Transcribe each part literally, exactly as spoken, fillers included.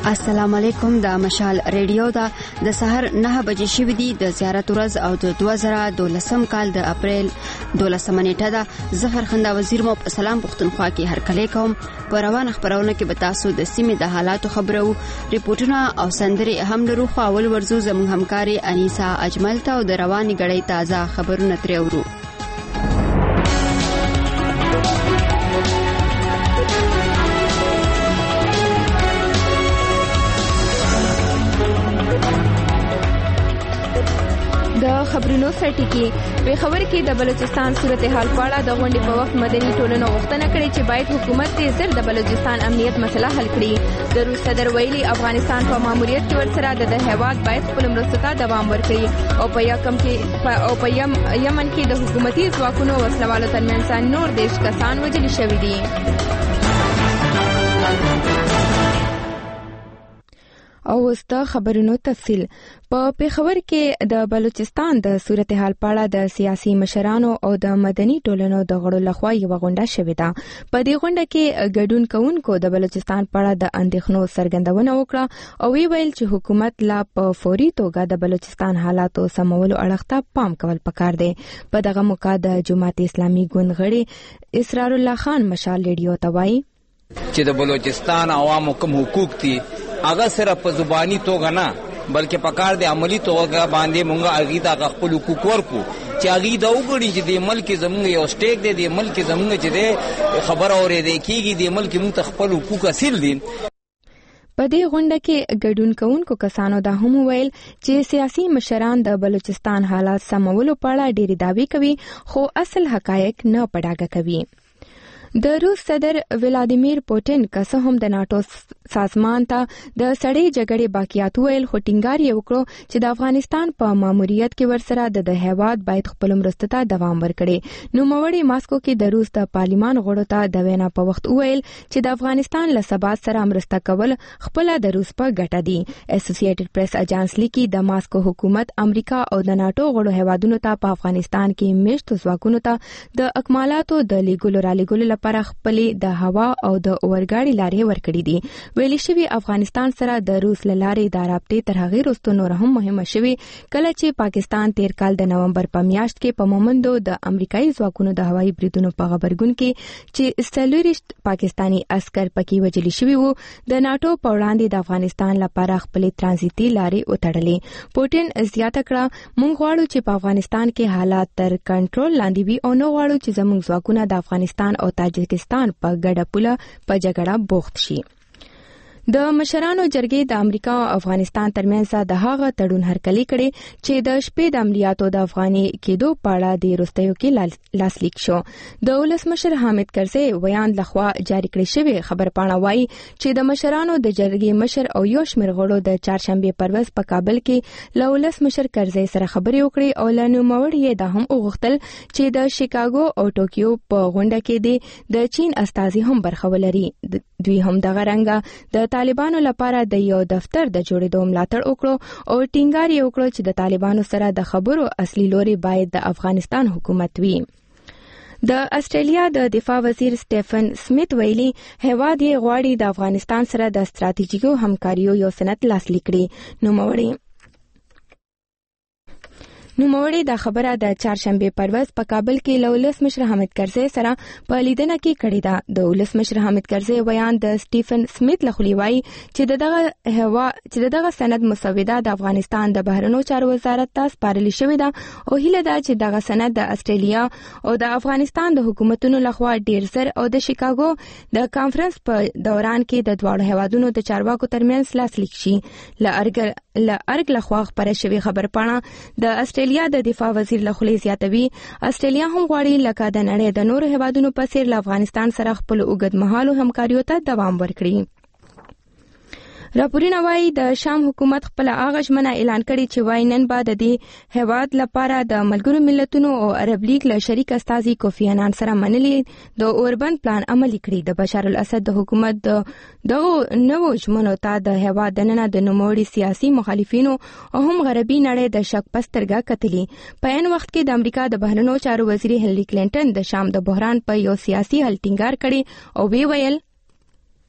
السلام علیکم. د مشال ریډیو دا د سحر نه بجې شوې دي د زیارت ورځ او د دوه زره دولسم کال د اپریل دولسمه نیټه ده. زفر خندا وزیر مو په سلام پښتونخوا کې هر کله کوم. په روانه خبرونه کې به تاسو د سیمې د حالاتو خبرو ریپورتونه او سندري هم لرو. خو اول ورزو زموږ همکاري انیسا اجمل ته او د رواني غړې تازه خبرونه ترې اورو. د خبرونو سرټکی په خبر کې د بلوچستان صورتحال په اړه د غونډې په وخت مدني ټولنو غوښتنه کړې چې باید حکومت دې زر د بلوچستان امنیت مسله حل کړي. د روس صدر ویلي افغانستان په ماموریت کې ورسره د هیواد باید خپل مرستو ته دوام ورکړي او په یکم کې او په یمن کې د حکومتي ځواکونو وسلوالو ترمنځ نور دیش کسان وژل شوي دي. او وسته خبرونو تفصیل. په پیښور کې د بلوچستان د صورتحال په اړه د سیاسي مشرانو او د مدني ټولنو د غړو لخوا یو غونډه شوې ده. په دې غونډه کې ګډون کوونکو د بلوچستان په اړه د اندېښنو څرګندونه وکړه او وی ویل چې حکومت لا په فوري توګه د بلوچستان حالاتو سمولو اړه ته پام کول پکار دی. په دغه موقع د جماعت اسلامي ګوند غړي اسرار الله خان مشال ریډیو ته وایي چې د بلوچستان عوامو کوم حقوق دي هغه صرف په زبانی توګه نه بلکې پکار دی عملی توګه باندې مونږه اغي دا خپل حقوق ورکو چې اغي دا وګړي چې د ملک زموږ یو سټیک دی د ملک زموږ چې دی خبر اورېدل کیږي د ملک مونږ خپل حقوق اصل دي. په دې غونډه کې ګډون کوونکو کسانو دا هم ویل چې سیاسي مشران د بلوچستان حالات سمولو په اړه ډېری دعوی کوي خو اصل حقایق نه پډاګه کوي. د روس صدر ولادیمیر پوتین که څه هم د ناتو سازمان ته د سړې جګړې باقیات ویل خو ټینګار یې وکړو چې د افغانستان په ماموریت کې ورسره د هیواد باید خپل مرستو ته دوام ورکړي. نوموړي ماسکو کې د روس د پارلمان غړو ته د وینا په وخت ویل چې د افغانستان له ثبات سره مرسته کول خپل د روس په ګټه دي. اسوسییټډ پریس اجانس لیکي د ماسکو حکومت امریکا او د ناتو غړو هیوادونو ته په افغانستان کې میشتو ځواکونو ته د اکمالاتو د لیګلو را لیګلو پر خپلې د هوا او د اورګاړي لارې ورکړې دي. ویلي شوی افغانستان سره د روس لارې د رابطې تر هغې وروسته نور هم مهمه شوې کله چې پاکستان تیر کال د نومبر په میاشت کې په مومندو د امریکایي ځواکونو د هوایي بریدونو په خبرګون کې چې څلوېښت پاکستانی عسکر پکې وژل شوي وو د ناتو په وړاندې د افغانستان لپاره خپلې ترانزیتي لارې وتړلې. پوتین زیاته کړه موږ غواړو چې په افغانستان کې حالات تر کنټرول لاندې وي او نه غواړو چې زموږ ځواکونه د افغانستان او تاجکستان په ګډه پوله په جګړه بوخت شي. د مشرانو جرګې د امریکا او افغانستان ترمنځ د هغه تړون هرکلی کړي چې د شپې د عملیاتو د افغاني کېدو په اړه د وروستیو کې لاسلیک شو. د ولسمشر حامد کرزي ویاند لخوا جاری کړی شوی خبرپاڼه وایي چې د مشرانو د جرګې مشر او یو شمېر غړو د چهارشنبې پر ورځ په کابل کې له ولسمشر کرزي سره خبرې وکړې او له نوموړي یې دا هم وغوښتل چې د شیکاګو او ټوکیو په غونډه کې د چین استازي هم برخه ولري. دوی هم دغه رنګه د طالبانو لپاره د یو دفتر د جوړېدو ملاتړ وکړو او ټینګار یې وکړو چې د طالبانو سره د خبرو اصلي لوري باید د افغانستان حکومت وي. د استرالیا د دفاع وزیر سټیفن سمیت ویلي هیواد یې غواړي د افغانستان سره د ستراتیژیکو همکاریو یو سند لاسلیک کړي. نوموړي نوموړي دا خبره د چهارشنبې پر ورځ په کابل کې له ولسمشر حامد کرزي سره په لیدنه کې کړې ده. د ولسمشر حامد کرزي ویان د سټیفن سمیت له خوا وایي چې دغه هوا چې دغه سند مسوده د افغانستان د بهرنیو چارو وزارت ته سپارل شوې ده او هیله ده چې دغه سند د استرالیا او د افغانستان د حکومتونو لخوا ډیر زر او د شیکاګو د کانفرنس په دوران کې د دواړو هیوادونو د چارواکو ترمنځ لاسلیک شي. له ارګ له ارګ لخوا خبره شوې خبرپاڼه د استرالیا د دفاع وزیر له خوا زیاتوي استرالیا هم غواړي لکه د نړۍ د نورو هیوادونو په څیر له افغانستان سره خپل اوږدمهالو همکاریو ته دوام ورکړي. راپورونه وایي د شام حکومت خپل هغه ژمنه اعلان کړي چې وایي نن به د دې هیواد لپاره د ملګرو ملتونو او عرب لیگ له شریک استازي کوفی عنان سره منلي د اوربند پلان عملي کړي. د بشار الاسد د حکومت د دغه نوو ژمنو ته د هیواد دننه د نوموړي سیاسي مخالفینو او هم غربي نړۍ د شک پسترګه کتلي. په عین وخت کې د امریکا د بهرنیو چارو وزیر هیلری کلینټن د شام د بحران په یو سیاسي حل ټینګار کړي او وی ویل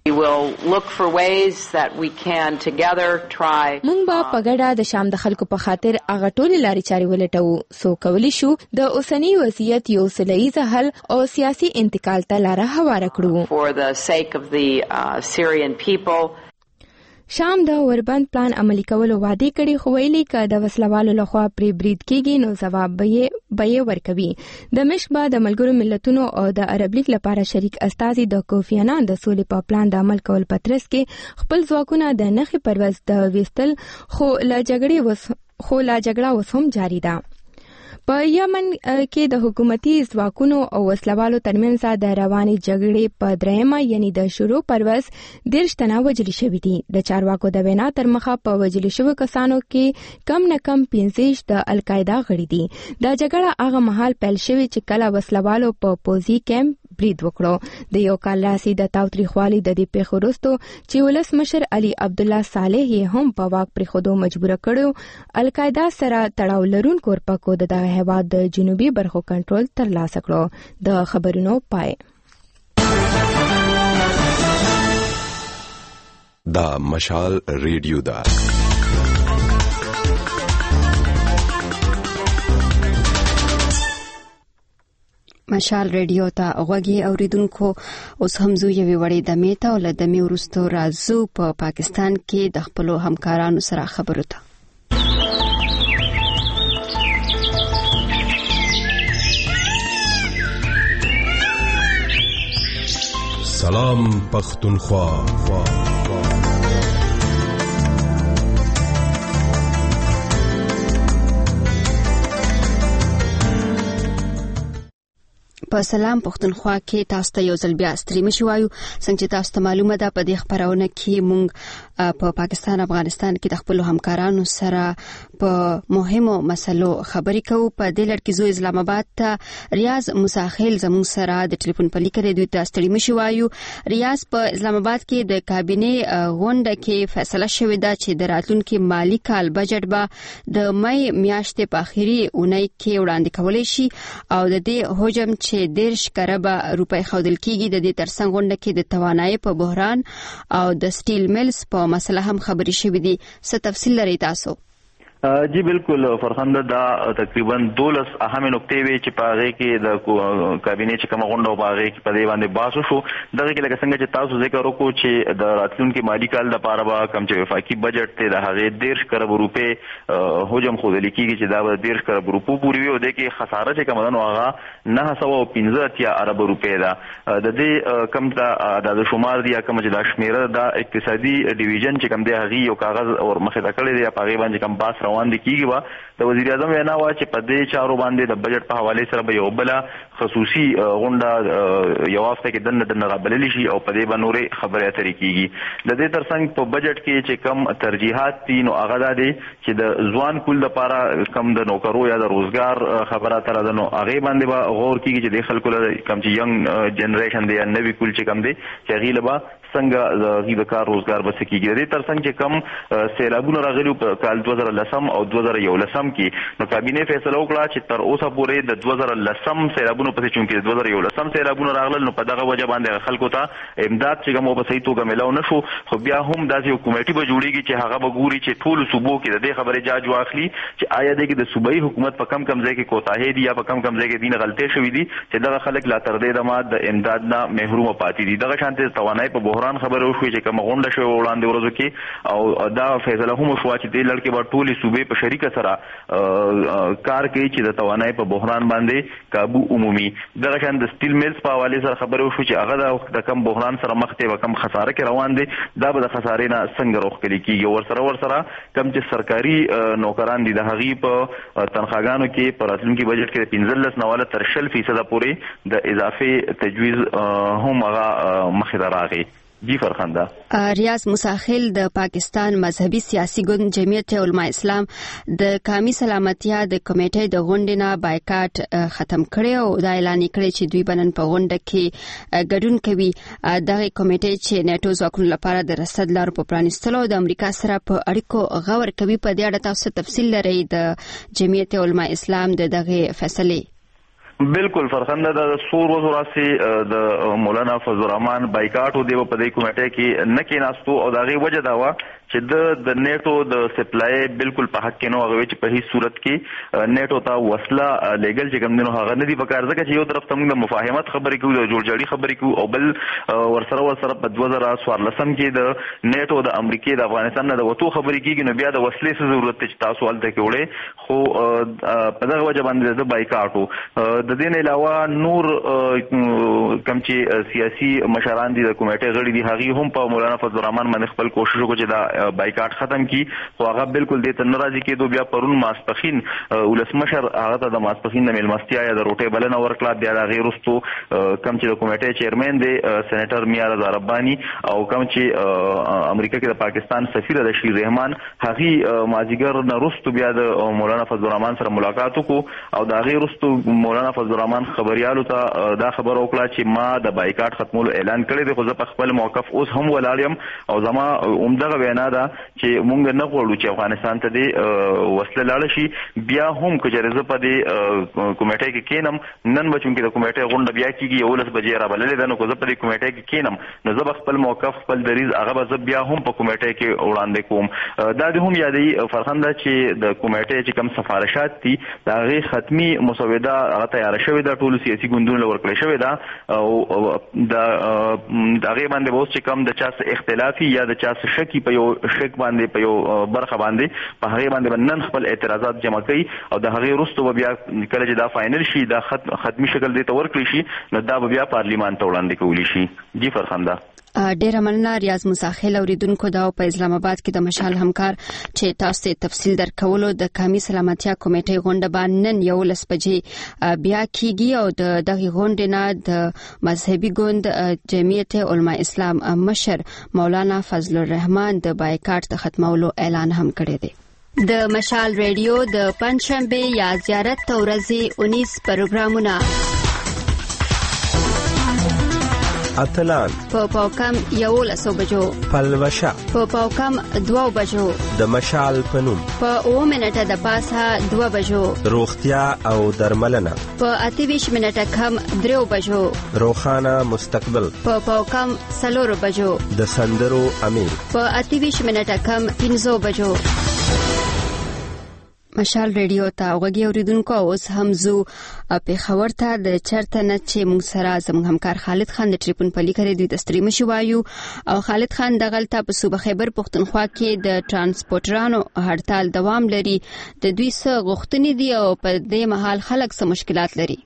We will look for ways that we can together try. مونږ به په ګډه د شام د خلکو په خاطر هغه ټولې لارې چارې ولټوو څو کولی شو د اوسنی وضعیت یو سلیزه حل او سیاسي انتقال ته لاره هواره کړو. For the sake of the uh, Syrian people. شام د اوربند پلان عملی کولو وعده کړي خو ویلي ک د وسلوالو لخوا پری برید کیږي نو جواب به به ورکوي. د مشک بعد د ملګرو ملتونو او د عرب لیگ لپاره شریک استازي د کوفی عنان د سولې په پلان د عمل کول پترس کې خپل ځواکونه د نخي پرواز د وستل خو لا جګړې وس خو لا جګړه وسوم جاری ده. په یمن کې د حکومتي ځواکونو او وسلوالو ترمنځ د رواني جګړې په درېمه یعنی د شروع پرواز دیرش تنه وژل شوي دي. د چارواکو د وینا تر مخه په وژل شوو کسانو کې کم نه کم پنځه د القاعده غړي دي. دا جګړه هغه مهال پیل شوې چې کله وسلوالو په پوزي کیمپ برید وکړو. د یو کال راسي د تاوتریخوالي د دې پیښو وروسته چې ولس مشر علي عبد الله صالح یې هم په واک پرې خودو مجبور کړو القاعده سره تړاو لرونکو ورپکو د هیواد د جنوبي برخو کنټرول ترلاسه کړو. د خبرونو پای. دا مشال ریډیو دا مشال ریډیو ته غوږی اوریدونکو اوس هم زو یوې وړې د میته او د می ورستو رازو په پا پاکستان کې د خپل همکارانو سره خبرو ته. سلام پختونخوا. په سلام پختونخوا کې تاسو ته یو ځل بیا ستړي مشو وایو. څنګه چې تاسو ته معلومه ده په دې خبرونه کې مونږ په پاکستان افغانستان کې د خپل همکارانو سره په مهمو مسلو خبرې کوو. په دې لړ کې زو اسلام آباد ته ریاض مساخیل زموږ سره د ټلیفون په لیکره دوی ته ستړي مشو وایو. ریاض په اسلام آباد کې د کابینه غونډه کې فیصله شوې ده چې د راتلونکي مالی کال بجټ به د مې میاشتې په اخیری اونۍ کې وړاندې کولای شي او د دې حجم چې دیرش کربه روپۍ خودل کیږي. د دې ترڅنګ غونډه کې د توانایي په بحران او د سټیل میلز په مسله هم خبرې شوې دي. څه تفصیل لري تاسو؟ جی بالکل فرخنده دا تقریبا دولس اهم نقطې وي چې په هغه کې د کابینه چې کوم غونډه په هغه کې په دې باندې باسو شو. دغه کې لکه څنګه چې تاسو ذکر وکړو چې د راتلونکي مالی کال لپاره به کم چې وفاقي بجټ ته د هغه دیرش کرب روپۍ حجم خودل کیږي چې دا به دیرش کرب روپۍ پورې وي او د کې خساره چې کوم ده هغه نه سوه پنځه اتیا ارب روپۍ ده. د دې کم ته د شمار دی کوم چې د شمیره د اقتصادي ډیویژن چې کوم دی هغه یو کاغذ اور مخه تا کړی دی په هغه باندې کوم باس روان دي کیږي. با د وزیر اعظم وینا وا چې په دې چارو باندې د بجټ په حواله سره به یو بل خصوصي غونډه یو هفته کې دنه دنه رابللی شي او په دې باندې خبرې اترې کیږي. د دې ترڅنګ په بجټ کې چې کم ترجیحات دي نو هغه دا دي چې د ځوان کول لپاره کم د نوکرو یا د روزګار خبره تر ده نو هغه باندې به غور کیږي چې د خلکو له کم چې ینګ جنریشن دی یا نوی کول چې کم دی چې هغه لبا څنګه د کار روزګار بس کیږي. د دې ترڅنګ چې کم سیلابونه راغلي په کال دوه زره لسم او دوه زره یولسم کې نو کابینه فیصله وکړه چې تر اوسه پورې د دوه زره لسم سیلابونو پسې چونکې د دوه زره یولسم سیلابونه راغلل نو په دغه وجه باندې خلکو ته امداد چې کوم په صحیح توګه ملاو نشو. خو بیا هم داسې یو کمیټي به جوړیږي چې هغه به ګوري چې ټول صوبو کې د دې خبرې جاج واخلي چې آیا د صوبایي حکومت په کم کم ځای کې کوتاهي دي یا په کم کم ځای کې دین غلطۍ شوې دي چې دغه خلک لا تر دې دمه د امداد نه محروم پاتې دي. دغه شانته توانایي په بحران خبره وشوي چې کوم غونډه شو وړاندې ورځو کې او دا فیصله هم شو چې د لړ کې به ټولې صوبې په شریکه سره کار کوي چې د توانایي په بحران باندې قابو عمومي. دغه شان د سټیل میلز په حواله سره خبره وشو چې هغه د کم بحران سره مخ ته کم خساره کې روان دي. دا به د خسارې نه څنګه روخ کړي کیږي. ور سره ور سره کم چې سرکاري نوکران دي د هغې په تنخواګانو کې په راتلونکي بجټ کې پنځلس نه والا تر شل فیصده پورې د اضافي تجویز هم هغه مخې ته راغی. جی فرخنده. ریاض مساخیل د پاکستان مذهبي سیاسي ګوند جمعیت علماء اسلام د قومي سلامتیا د کمیټې د غونډې نه بایکاټ ختم کړی او دا اعلان کړی چې دوی بنن په غونډه کې ګډون کوي. دغه کمیټې چې نیټو ځواکونو لپاره د رصد لارو په پرانیستلو د امریکا سره په اړیکو غور کوي. په دې اړه تاسو تفصیل لرئ د جمعیت علماء اسلام د دغه فیصله؟ بالکل فرخنده د سور وزراسي د مولانا فضل الرحمن بایکاټ او د په دې کمیټه کې نه کې ناستو او دغه وجه دا و چې د د نیټو د سپلای بالکل په حق کې نو هغه چې په هیڅ صورت کې نیټو ته وسله لیګل چې کوم دنو هغه نه دی پکار ځکه چې یو طرف ته موږ مفاهمت خبرې کوو د جوړجاړي خبرې کوو او بل ورسره ورسره په دوه زره څوارلسم کې د نیټو د امریکای د افغانستان نه د وټو خبرې کیږي نو بیا د وسلې څه ضرورت چې تاسو ولته کې وړي خو په دغه وجه باندې د بایکاټو د دې نه علاوه نور کوم چې سیاسي مشران دي د کمیټې غړي دي هغه هم په مولانا فضل الرحمن باندې خپل کوشش وکړي چې دا بایکاټ ختم کی خو هغه بالکل دې ته ناراضي کېدو بیا پرون ماسپخین ولسمشر هغه ته د ماسپخین د ملمستیا یا د روټي بلنه ورکړه بیا د غیرستو کوم چې د کمیټې چیرمن دی سېنیټر میا رضا ربانی او کوم چې امریکا کې د پاکستان سفیر د شیر رحمان هغه مازیګر نه رستو بیا د مولانا فضل الرحمن سره ملاقات وکړو او د غیرستو مولانا فضل الرحمن خبريالو ته دا خبر ورکړه چې ما د بایکاټ ختمولو اعلان کړی دی خو زه په خپل موقف اوس هم ولاړم او زما عمدغه وینا ده چې مونږ نه غواړو چې افغانستان ته دی وسله لاړ شي بیا هم کجره زه په دې کمیټې کې کینم نن بچم کې د کمیټې غونډه بیا کیږي یو لس بجې را بللې ده نو کو زه په دې کمیټې کې کینم نو زه خپل موقف خپل دریز هغه به بیا هم په کمیټې کې وړاندې کوم دا د هم یادې فرخنده چې د کمیټې چې کوم سفارشات دي دا غي ختمي مسوده هغه تیار شوې ده ټول سیاسي ګوندونو ورکړې شوې ده او دا هغه باندې اوس چې کوم د چا اختلافي یا د چا شکی په یو شک باندې په یو برخه باندې په هغه باندې نن خپل اعتراضات جمع کړي او د هغه وروسته بیا کله چې دا فائنل شي دا ختمي شکل دی تور کړی شي نو دا بیا پارلیمان ته وړاندې کولی شي جی فرخنده ډیره مننه ریاض مساخیل اوریدونکو دا په اسلام آباد کې د مشال همکار چې تاسو ته تفصیل درکولو د قومي سلامتیا کمیټې غونډه باندې نن یو لس بجې بیا کیږي او د دغه غونډې نه د مذهبي ګوند جمعیت علماء اسلام مشر مولانا فضل الرحمن د بایکاټ د ختمولو اعلان هم کړی دی د مشال ریډیو د پنځشنبه یا زیارت ورځې انیس پروګرامونه اتلان په پاوکم یو لسو بجو پلوشا په پاوکم دو بجو د مشال پنوم په او منټه د پاسه دو بجو روغتیا او درملنه په اتیش منټه کم درو بجو روخانه مستقبل په پاوکم سلور بجو د سندرو امیر په اتیش منټه کم پنځو بجو مشال ریډیو ته وګورئ اوریدونکو اوس هم زو په خبر ته د چرته نه چې موږ سره زموږ همکار خالد خان د ټلیفون په لیکره دوی د ستړي مشو وایو او خالد خان دغلته په صوبه خیبر پښتونخوا کې د ترانسپورټرانو هړتال دوام لري د دوی څخه غوښتنې دي او په دې مهال خلک څه مشکلات لري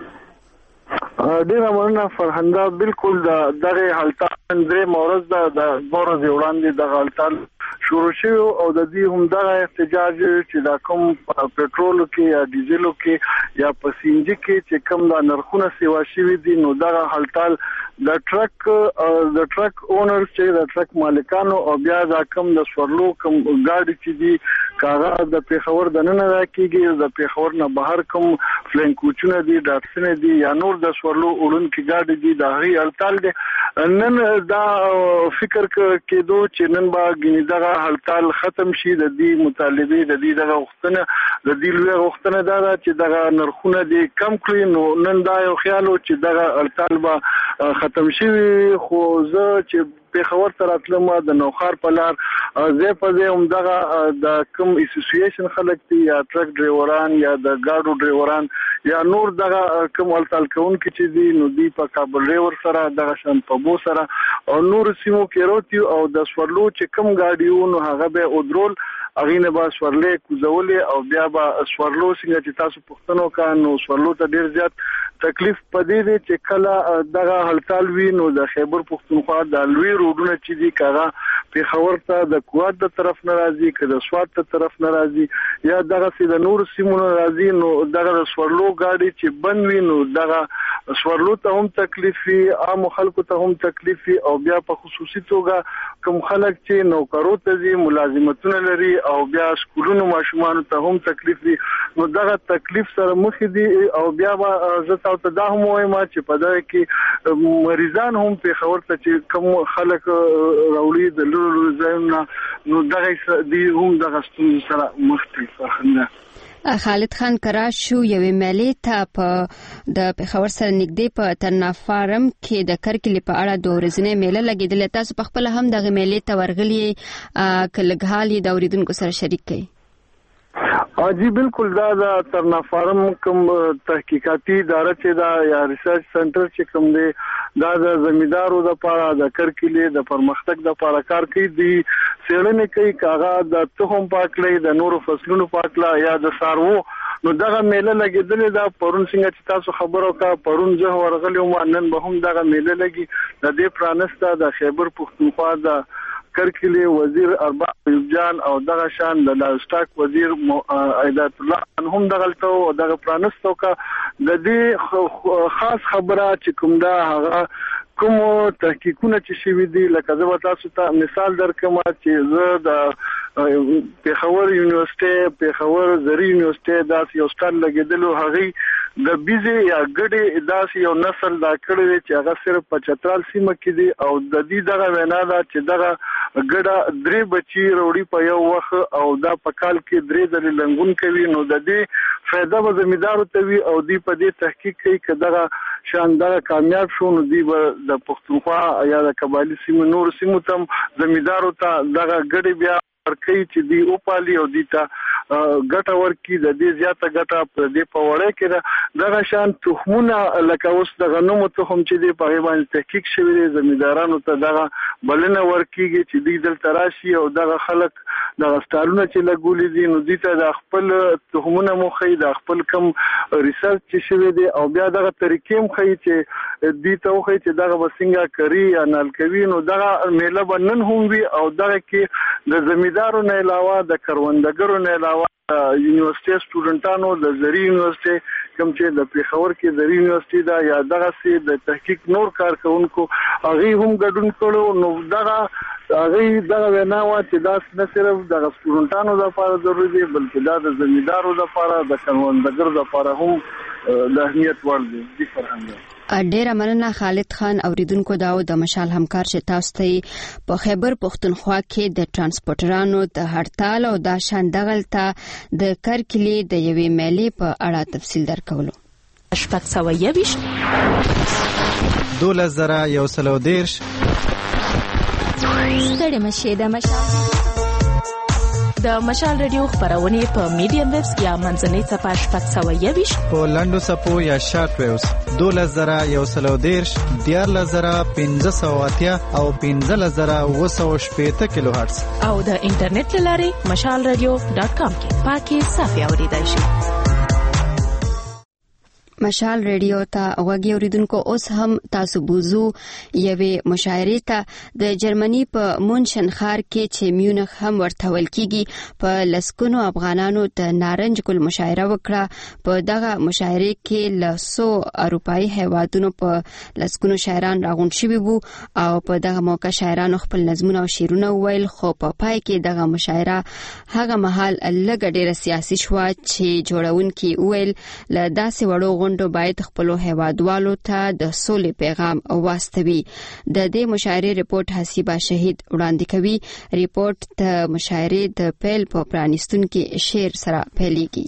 ډیره مننه فرهنده بالکل دغه هړتال درې مورز د مورز وړاندې د هړتال شروع شوی او د دې هم دغه احتجاج چې دا کوم پټرول کې یا ډیزلو کې یا په سي ان جي کې چې کوم د نرخونه سیوا شوی دي نو دغه هړتال د ټرک د ټرک اونر چې د ټرک مالکانو او بیا د کوم د سورلو کوم ګاډي چې دي کاغه د پیښور د نن راکېږي د پیښور نه بهر کوم فلنکوچونه دي ډاټسنه دي یا نور د سورلو اورون کې ګاډي دي د هغه هړتال دي نن دا فکر کېدو چې نن با غنی دغه هړتال ختم شي د دې مطالبه د دې دغه وختنه د دې لوی وختنه دا چې دغه نرخونه دي کم کړي نو نن دا یو خیال چې دغه هړتال به ختم شي خو زه چې په خبر تر اتلم د نوخار په لار زه په دې هم دغه د کوم اسوسییشن خلک دي یا ټرک ډرایوران یا د ګاډو ډرایوران یا نور دغه کوم التال کون کې چې دي نو دی په کابل ډرایور سره دغه شان په بو سره او نور سیمو کې روتي او د سورلو چې کوم ګاډیو نو هغه به اودرول اغینه با سورلې کوزولې او بیا به سورلو څنګه چې تاسو پښتنو کانو سورلو ته ډیر زیات تکلیف پدې دي چې کله دغه هړتال وی نو د خیبر پښتونخوا د لوی روډونه چې دي کاغه په خبر ته د کوات د طرف ناراضي کده سواد ته طرف ناراضي یا دغه سید نور سیمونو ناراضي نو دغه سورلو ګاډي چې بند وی نو دغه سورلو ته هم تکلیفي عام خلکو ته هم تکلیفي او بیا په خصوصي توګه کوم خلک چې نوکرو ته دي ملازمتونه لري او بیا سکولونو ماشومان ته هم تکلیفي نو دغه تکلیف سره مخ دي او بیا زه او ته دا هم وایم چې په دغه کې مریضان هم په خبر ته چې کوم خلک راولي د لورو ځایونه نو دغه دی هم دغه ستونزې سره مخ دي فرخنده خالد خان کراشو یوې میلې ته په د پېښور سره نږدې په ترنافارم کې د کرکلې په اړه دوه ورځنۍ میله لګېدلې. تاسو په خپل هم دغه میلې ته ورغلي که لږ حال یې د اورېدونکو سره شریک کړئ؟ جی بالکل دا د ترنافارم کوم تحقیقاتي اداره چې دا یا ریسرچ سنټر چې کوم دی دا د زمیندارو د لپاره د کرکلې د پرمختګ د لپاره کار کوي. دی څېړنې کوي کاغه د تخم پاکلې د نورو فصلونو پاکلا یا د سارو. نو دغه میله لګیدلې دا پرون څنګه چې تاسو خبرو کا پرون زه ورغلی وم نن به هم دغه میله لګي د دې پرانسته د خیبر پښتونخوا د کرکلی وزیر ارباب ایوب جان او دغه شان د لاستاک وزیر ایدات الله هم دغه تو دغه پرانستو کا د دې خاص خبره چې کوم دا هغه کوم تحقیقونه چې شوي دي لکه زه تاسو ته مثال درکم چې زه د پېښور یونیورسيټي پېښور زری یونیورسيټي داس یو سټال لګیدلو هغه د بيزي یا ګډي داس یو نسل دا کړی چې هغه صرف په چترال سیمه کې دي او د دې دغه وینا دا چې دغه ګډه درې بچي وروړي په یو وخت او دا په کال کې درې د لنګون کوي. نو د دې فائدہ به زمیندارو ته وي او دی په دې تحقیق کوي چې دغه شاندار کامیاب شو. نو دی به د پښتونخوا یا د قبایلی سیمو نور سیمو تم زمیندارو ته دغه ګډي بیا ورکي چې دی او پالي او دی ته ګټه ورکي د دې زیاته ګټه په دې په وړه کې دغه شان تخمونه لکه اوس د غنمو تخم چې دی په باندې تحقیق شوی دی زمیندارانو ته دغه بلنه ورکیږي چې دی دلته راشي او دغه خلک د استالونه چې لګولې دي نو دي ته د خپل تخمونه مخې د خپل کم ریسرچ چې شوی دی او بیا دغه طریقې مخې چې دي ته وخی چې دغه وسنګه کوي یا نال کوي. نو دغه میله بنن هم وي او دغه کې د زمیندارو نه علاوه د کروندګرو نه علاوه یونیورسيټي سټوډنټانو د زری یونیورسيټي کوم چې د پېښور کې زری یونیورسيټي دا یا دغه سي د تحقیق نور کارکونکو هغه هم ګډون کړو. نو دغه هغه دغه وینا و چې دا نه صرف د سټوډنټانو لپاره ضروري دی بلکې دا د زمیندارو لپاره د کروندګرو لپاره هم د اهمیت وړ دی. فرهنګ ډیره مننه خالد خان. اوریدونکو دا د مشال همکار چې تاسو ته په خیبر پښتونخوا کې د ترانسپورټرانو د هړتال او د شاندغلته د کرکلې د یوې میلې په اړه تفصیل درکولو. شپږ سوه یویشت دولس زره یو سل او دېرش ستړي مشه د مشال د مشال رادیو خبرونه په میډیم ویبز یا منځنۍ صفحه شپږ سوه یویشت په لنډو صفحو یا شارټ ویبز دولس زره یو سل او دېرش دیارلس زره پنځه سوه اتیا او پنځلس زره اووه سوه شپېته کیلو هرتز او د انټرنیټ له لارې مشال رادیو ډاټ کام کې پاکي صافي اوریدای شي. مشال ریډیو ته غوږی اوریدونکو اوس هم تاسو بوزو یوې مشاعرې ته د جرمني په مونشن ښار کې چې میونخ هم ورته ویل کیږي په لسګونو افغانانو د نارنج ګل مشاعره وکړه. په دغه مشاعرې کې له څو اروپایي هیوادونو په لسګونو شاعران راغونډ شوي وو او په دغه موقع شاعرانو خپل نظمونه او شعرونه وویل. خو په پای کې دغه مشاعره هغه مهال لږه ډیره سیاسي شوه چې جوړونکي وویل له داسې وړو غونډو باید خپل هیوادوالو ته د سولې پیغام واستوي. د دې مشاعرې ریپورت حسیبه شهید وړاندې کوي. ریپورت د مشاعرې د پیل په پرانیستونکي شعر سره پیلېږي.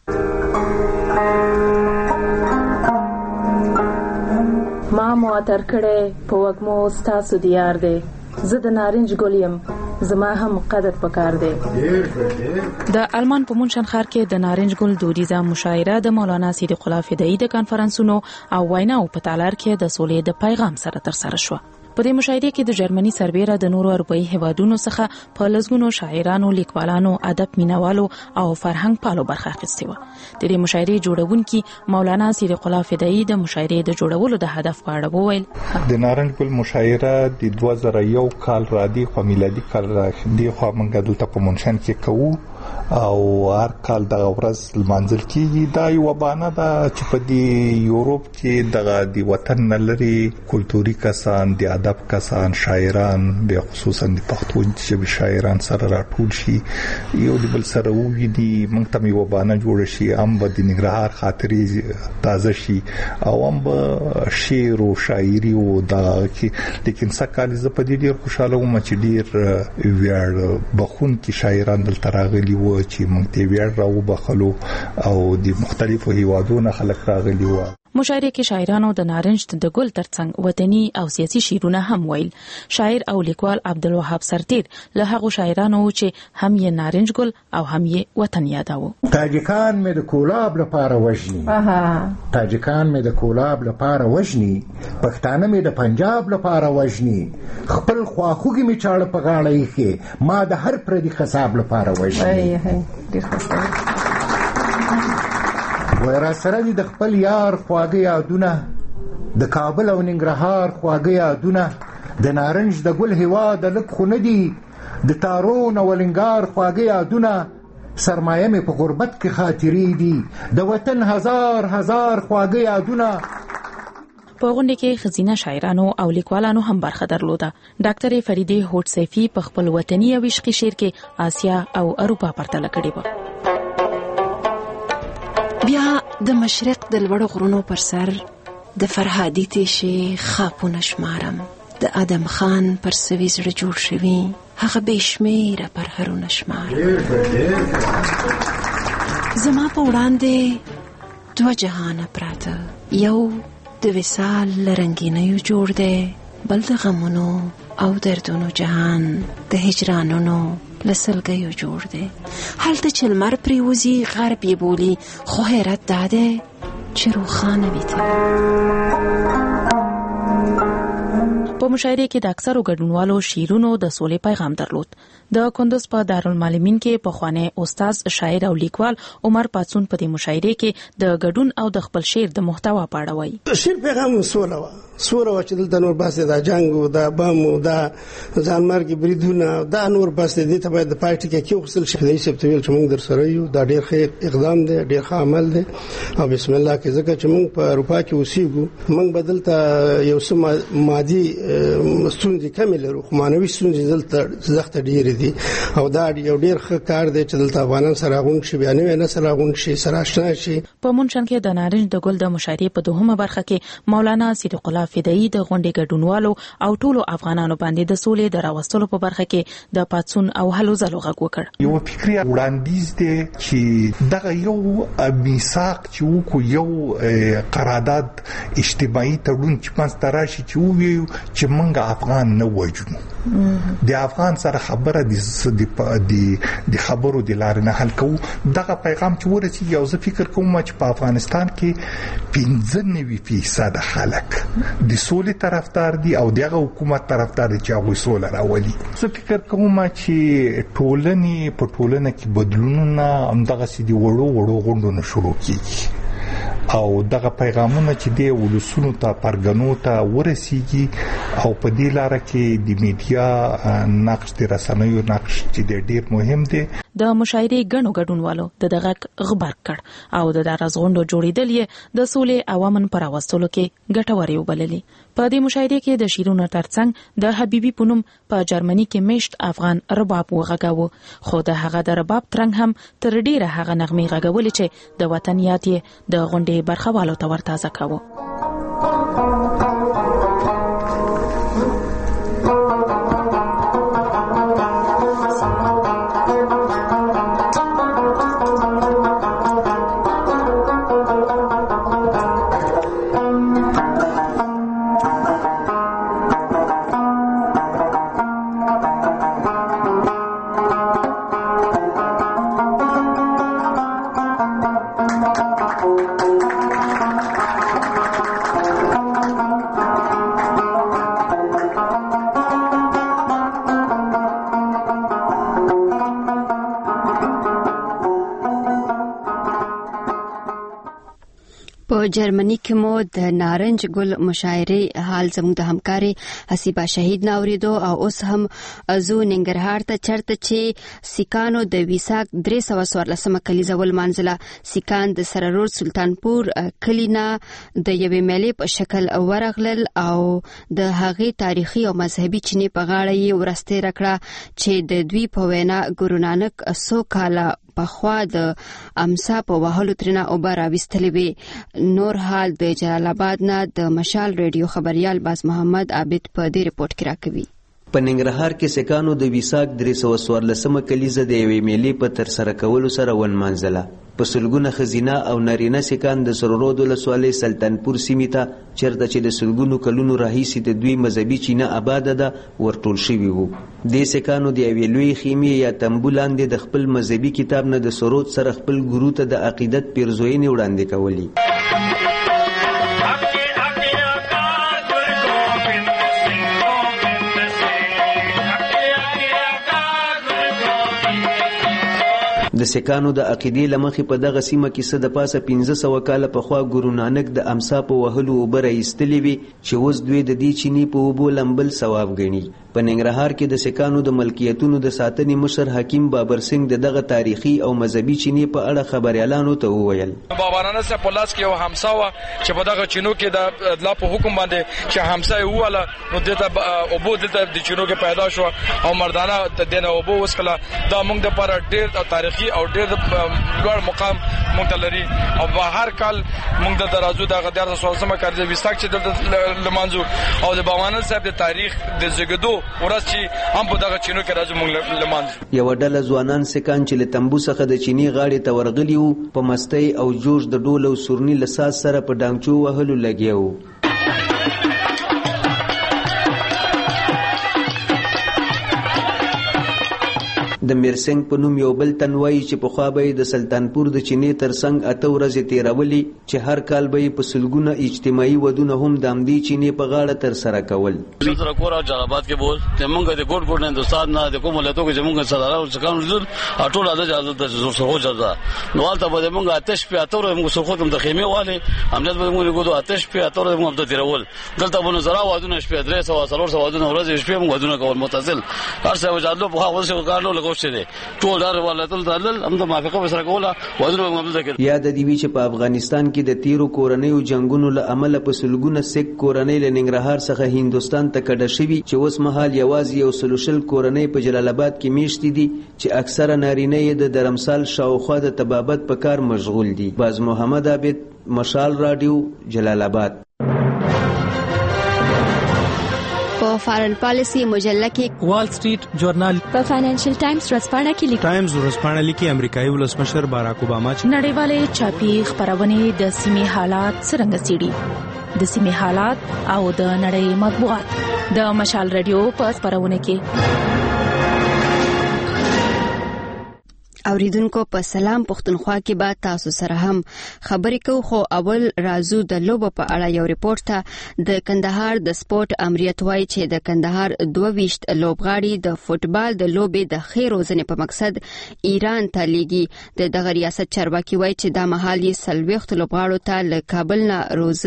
ما مواتر کړه په وګمو ستاسو دیار دی زه د نارنج ګلیم زما هم قدر پکار دی. د آلمان په مونشن ښار کې د نارنج ګل دودیزه مشاعره د مولانا صدیق الله فدایی د کانفرنسونو او ویناو په تالار کې د سولې د پیغام سره ترسره شو. په دې مشاهده کې د جرمني سربېره د نورو اروپایي هیوادونو څخه په لږونو شاعرانو، لیکوالانو، ادب مینوالو او فرهنګ پالو برخه اخیستې و. د دې مشاعرې جوړونکي مولانا صدیق الله فدایی د مشاعرې د جوړولو د هدف په اړه وویل. د نارنج ګل مشاعره د دوه زره یو کال را دي خو میلادي کال راځي خو موږ دلته په مونشن کې کوو او هر کال د ورځ لمانځل کیږي. دا یو بانه ده چې په دې یورپ کې د د وطن لري کلتوري کسان، د ادب کسان، شاعران، به خصوصا د پښتو ژبې شاعران سره راټول شي یو د بل سره وګړي موږ ته یو بانه جوړ شي هم به د ننګرهار خاطرې تازه شي او هم به شعر او شاعري او دا کې. لیکن سکهال ز په دې ډیر خوشاله وم چې ډیر ویاړ بخون کې شاعران دلته راغلي و چې موږ ته ویړ راو بخلو او د مختلفو هیوادونو خلک راغلي و. مشاعره کې شاعرانو د نارنج د ګل ترڅنګ وطني او سیاسي شعرونه هم ویل. شاعر او لیکوال عبدالوهاب سرتیر له هغو شاعرانو چې هم یې نارنج ګل او هم یې وطن یاداوه. تاجکان مې د کولاب لپاره وژني، تاجکان مې د کولاب لپاره وژني، پښتانه مې د پنجاب لپاره وژني، خپل خواخوږي مې چاړه په غاړه ایښې، ما د هر پردي خصاب لپاره وژني. وای را سره دي د خپل یار خواږه یادونه، د کابل او ننګرهار خواږه یادونه، د نارنج د ګل هیواد لږ خو نه دي، د تارون او ولنګار خواږه یادونه، سرمایه مې په غربت کې خاطرې دي، د وطن هزار هزار خواږه یادونه. په غونډه کې ښځینه شاعرانو او لیکوالانو هم برخه درلوده. ډاکټر فریده هوټ سیفي په خپل وطني او عشقي شعر کې آسیا او اروپا پرتله کړې وه. بیا د مشرق د لوړو غرونو پر سر د فرهادي تیشې خاپونه شمارم، د ادم خان پر سوي زړه جوړ شوي هغه بې شمېره پرهرونه شمارم. زما په وړاندې دوه جهانه پراته، یو د وصال له رنګینیو جوړ دی، بل د غمونو او دردونو جهان د هجرانونو لسلګیو جوړ دی. هلته چې لمر پریوزي غرب یې بولي، خو حیرت دا دی چې روښانه وي تل. په مشاعره کې د اکثرو ګډونوالو شعرونو د سولې پیغام درلود. د کندوز په دارالمعلمین کې پخوانی استاد شاعر او لیکوال عمر پاتسون په دې مشاعره کې د ګډون او د خپل شعر د محتوا په اړه وایي. شعر پیغام سوله و سوره و چې دلته نور باسي دا جنگ او دا بم او دا ځانمرګي بریدونه دا نور باسي دي ته باید د پارټي کې کې وصل شي. د سپتویل چې موږ در سره یو دا ډیر ښه اقدام دی، ډیر ښه عمل دی او بسم الله کې ځکه چې موږ په اروپا کې اوسېږو، موږ بدلته یو څه مادي ستونزې کم لرو، خو معنوي ستونزې دلته زخته ډیر دي او دا یو ډیر ښه کار دی چې دلته افغانان سره غون شي، بیا نه نه سره غون شي، سره آشنا شي. په مونشن کې د نارنج د ګل د مشاعرې په دوهمه برخه کې مولانا صدیق الله فدایی د غونډې ګډونوالو او ټولو افغانانو باندې د سولې د راوستلو په برخه کې د پاتسون او هلو ځلو غږ وکړ. یو فکري وړاندیز دی چې دغه یو میثاق چې وکړو، یو قرارداد اجتماعي تړون چې پنځ تراشي چې ویو چې موږ افغان نه وژنو، د افغان سره خبره د خبرو د لارې نه حل کوو. دغه پیغام چې ورسیږي او زه فکر کوم چې په افغانستان کې پنځه نوي فیصد خلک د سولې طرفدار دي او دغه حکومت طرفدار دي چې هغه سوله راولي. زه فکر کوم چې ټولنې په ټولنه کې بدلونونه همدغه سي دي وړو وړو غونډونه شروع کیږي او دغه پیغامونه چې دی ولسونو ته پرګنو ته ورسیږي او په دې لار کې د میډیا نقش د رسنیو نقش چې ډیر مهم دی. د مشاعرې غنو ګډونوالو د دغه خبر کړ او د دراز غونډو جوړیدل یې د سولې عوامن پر واستلو کې ګټوري وبللي. په دې مشاعرې کې د شیرونو ترڅنګ د حبیبي پونم په جرمني کې میشت افغان رباب وغږاوه، خو د هغه د رباب ترنګ هم تر ډیره هغه نغمې غږولې چې د وطن یاد یې د غونډې برخوالو ته ورتازه کاوه. په جرمني کې مو د نارنج ګل مشاعرې حال زموږ د همکاري حسیبه شهید ناوریدو او اوس هم زو ننګرهار ته چرته چې سیکانو د ویساک درې سوه څوارلسمه کلیزه ولمانځله. سیکان د سررور سلطانپور کلینا د یوې میلې په شکل ورغلل او د هغې تاریخي او مذهبي چینې په غاړه یې ورسته راکړه چې د دوی په وینا ګورو نانک څو کاله پخوا د امسا په وهلو ترنه اوبه راویستلې وې. نور حال د جلال آباد نه د مشال ریډیو خبريال باز محمد عابد په دې ریپورت کې راکوي. په ننګرهار کې سکانو د ویساک درې سوه څوارلسمه کلیزه د یوې میلې په ترسره کولو سره ونمانځله. په سلګونه ښځینه او نارینه سکان د سرورود ولسوالۍ سلطانپور سیمې ته چېرته چې د سلګونو کلونو راهیسې د دوی مذهبي چینه آباده ده ورټول شوي وو. دې سکانو د یوې لویې خیمې یا تمبو لاندې د خپل مذهبي کتاب نه د سرود سره خپل ګورو ته د عقیدت پیرزوینې وړاندې کولې. د سکانو د عقیدې له مخې په دغه سیمه کې څه د پاسه پنځه سوه کاله پخوا ګورو نانک د امسا په وهلو اوبه راایستلې وي چې اوس دوی د دې چینې په اوبو لمبل ثواب ګڼي. په ننګرهار کې د سکانو د ملکیتونو د ساتنې مشر حکیم بابر سنگ د دغه تاریخي او مذهبي چینې په اړه خبریالانو ته وویل. بابرانه سه په لاس کې یو همسا وه چې په دغه چینو کې د ادلا په حکم باندې چې همسا یې وواله نو دلته اوبو دلته د چینو کې پیدا شوه او مردانه د دې نه اوبو وڅښله. دا موږ دپاره ډېر تاریخي او ډېر لوړ مقام موږ ته لري او په هر کال موږ دلته راځو. دغه دیارلس څوارلسمه کال د ویساک چې دلته لمانځو او د بابانه صاحب د تاریخ د زیږېدو ورځ چې هم په دغه چینو کې راځو موږ لمانځو. یوه ډله ځوانان سکان چې له تمبو څخه د چینې غاړې ته ورغلي وو په مستۍ او جوش د ډول او سورني له ساز سره په ډانګچو وهلو لګیا وو. د میرسنګ په نوم یو بل تن وایي چې پخوا به یې د سلطانپور د چینې تر څنګ اته ورځې تېرولې چې هر کال به یې په سلګونه اجتماعي ودونه هم د همدې چینې په غاړه ترسره کول. سره کور او جلالآباد کې بول چې موږ د ګوټ ګوټ هندوستان نه د کوم ولایتو کې چې موږ سردار او څکانو لیدل ټول اده اجازه د سرخو جزا نو هلته به موږ آتش په اته ورځې موږ سرخو کوم د خیمې والې امنیت به موږ ګودو آتش په اته ورځې موږ د تیرول دلته به نظر وادونه شپې درې سوه څلور سوه ودونه ورځې شپې موږ ودونه کول متصل هر څه وجادلو په هغه څه کارلو لګوښته دي ټول دار ولایتو دلل هم د موافقه وسره کوله ودونه موږ ذکر. یاد دی وی چې په افغانستان کې د تیرو کورنیو جنگونو له امله په سلګونه سک کورنۍ له ننګرهار څخه هندوستان ته کډه شوي چې اوس مهال یوازې یو سلو شل کورنۍ په جلال آباد کې میشتې دي چې اکثره نارینه یې د درمسال شاوخوا د طبابت په کار مشغول دي. باز محمد عابد، مشال رادیو، جلال آباد. په فارن پالیسی مجله کې وال سټریټ جورنال، په فاینانشل ټایمز ورځپاڼه کې لیکي ټایمز ورځپاڼه لیکي امریکایي ولسمشر باراک اوباما چې نړیوالې چاپی خبرونه د سیمې حالات څرنګه څېړي، د سیمې حالات او د نړۍ مطبوعات د مشال رادیو په خبرونه کې. اوریدونکو په سلام پښتونخوا کې به تاسو سره هم خبرې کوو، خو اول راځو د لوبو په اړه یو ریپورت ته. د کندهار د سپورت امریت وایي چې د کندهار دوه ویشت لوبغاړي د فوتبال د لوبې د ښې روزنې په مقصد ایران ته لیږي. د دغه ریاست چارواکي وایي چې دا مهال یې څلوېښت لوبغاړو ته له کابل نه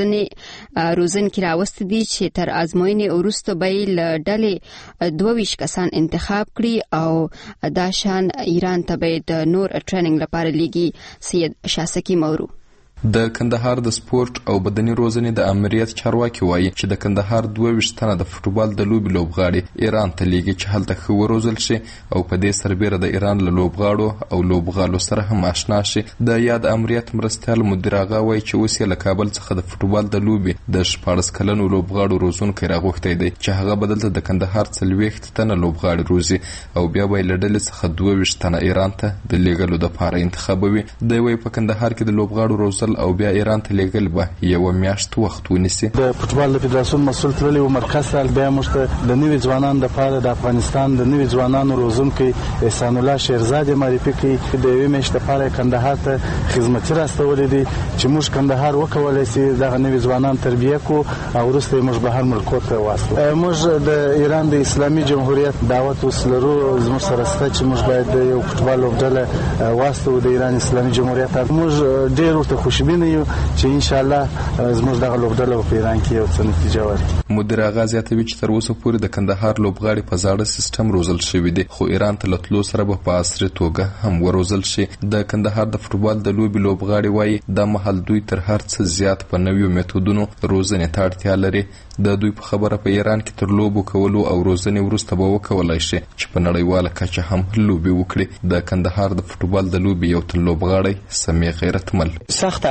روزنې روزنکي راوستي دي چې تر ازموینې وروسته به یې له ډلې دوه ویشت کسان انتخاب کړي او دا شان ایران ته به د نور ټریننګ لپاره لیږي. سید شاسکی مورو د کندهار د سپورت او بدني روزنې د امریت چارواکي وایي چې د کندهار دوه ویشت تنه د فوتبال د لوبې لوبغاړي ایران ته لیږي چې هلته ښه وروزل شي او په دې سربیره د ایران له لوبغاړو او لوبغالو سره هم آشنا شي. د یاد امریت مرستیال مدیر آغا وایي چې اوس یې له کابل څخه د فوتبال د لوبې د شپاړس کلنو لوبغاړو روزونکی راغوښتی دی چې هغه به دلته د کندهار څلوېښت تنه لوبغاړي روزي او بیا به یې له ډلې څخه دوه ویشت تنه ایران ته د لیږلو دپاره انتخابوي. دی وایي په کندهار کې د لوبغاړو روزل او بیا ایران ته لیږل به یوه میاشت وخت ونیسي. د فوتبال د فدراسیون مسؤل تللی و مرکز ته بیا موږ ته د نوي ځوانانو دپاره د افغانستان د نوي ځوانانو روزونکی احسان الله شیرزاد یې معرفي کړي. د یوې میاشتې دپاره یې کندهار ته خدمتي راستولی دي چې موږ کندهار وکولی سي دغه نوي ځوانان تربیه کړو او وروسته یې موږ بهر ملکو ته واستو. موږ د ایران د اسلامي جمهوریت دعوت اوس لرو، زموږ سره شته چې موږ باید د یو فوتبال لوبډله واستو د ایران اسلامي جمهوریت. موږ ډېر ورته خوشبینه یو چې ان شاء الله زموږ دغه لوبډله په ایران کې یو څه نتیجه ورکړي. مدیر آغا زیاتوي چې تر اوسه پورې د کندهار لوبغاړي په زاړه سیستم روزل شوي دي، خو ایران ته له تلو سره به په عصري توګه هم وروزل شي. د کندهار د فوتبال د لوبې لوبغاړي وایي دا مهال دوی تر هر څه زیات په نویو میتودونو روزنې ته اړتیا لري. د دوی په خبره په ایران کې تر لوبو کولو او روزنې وروسته به وکولای شي چې په نړیواله کچه هم لوبې وکړي. د کندهار د فوتبال د لوبې یو تن لوبغاړی سمیع غیرتمل: سخت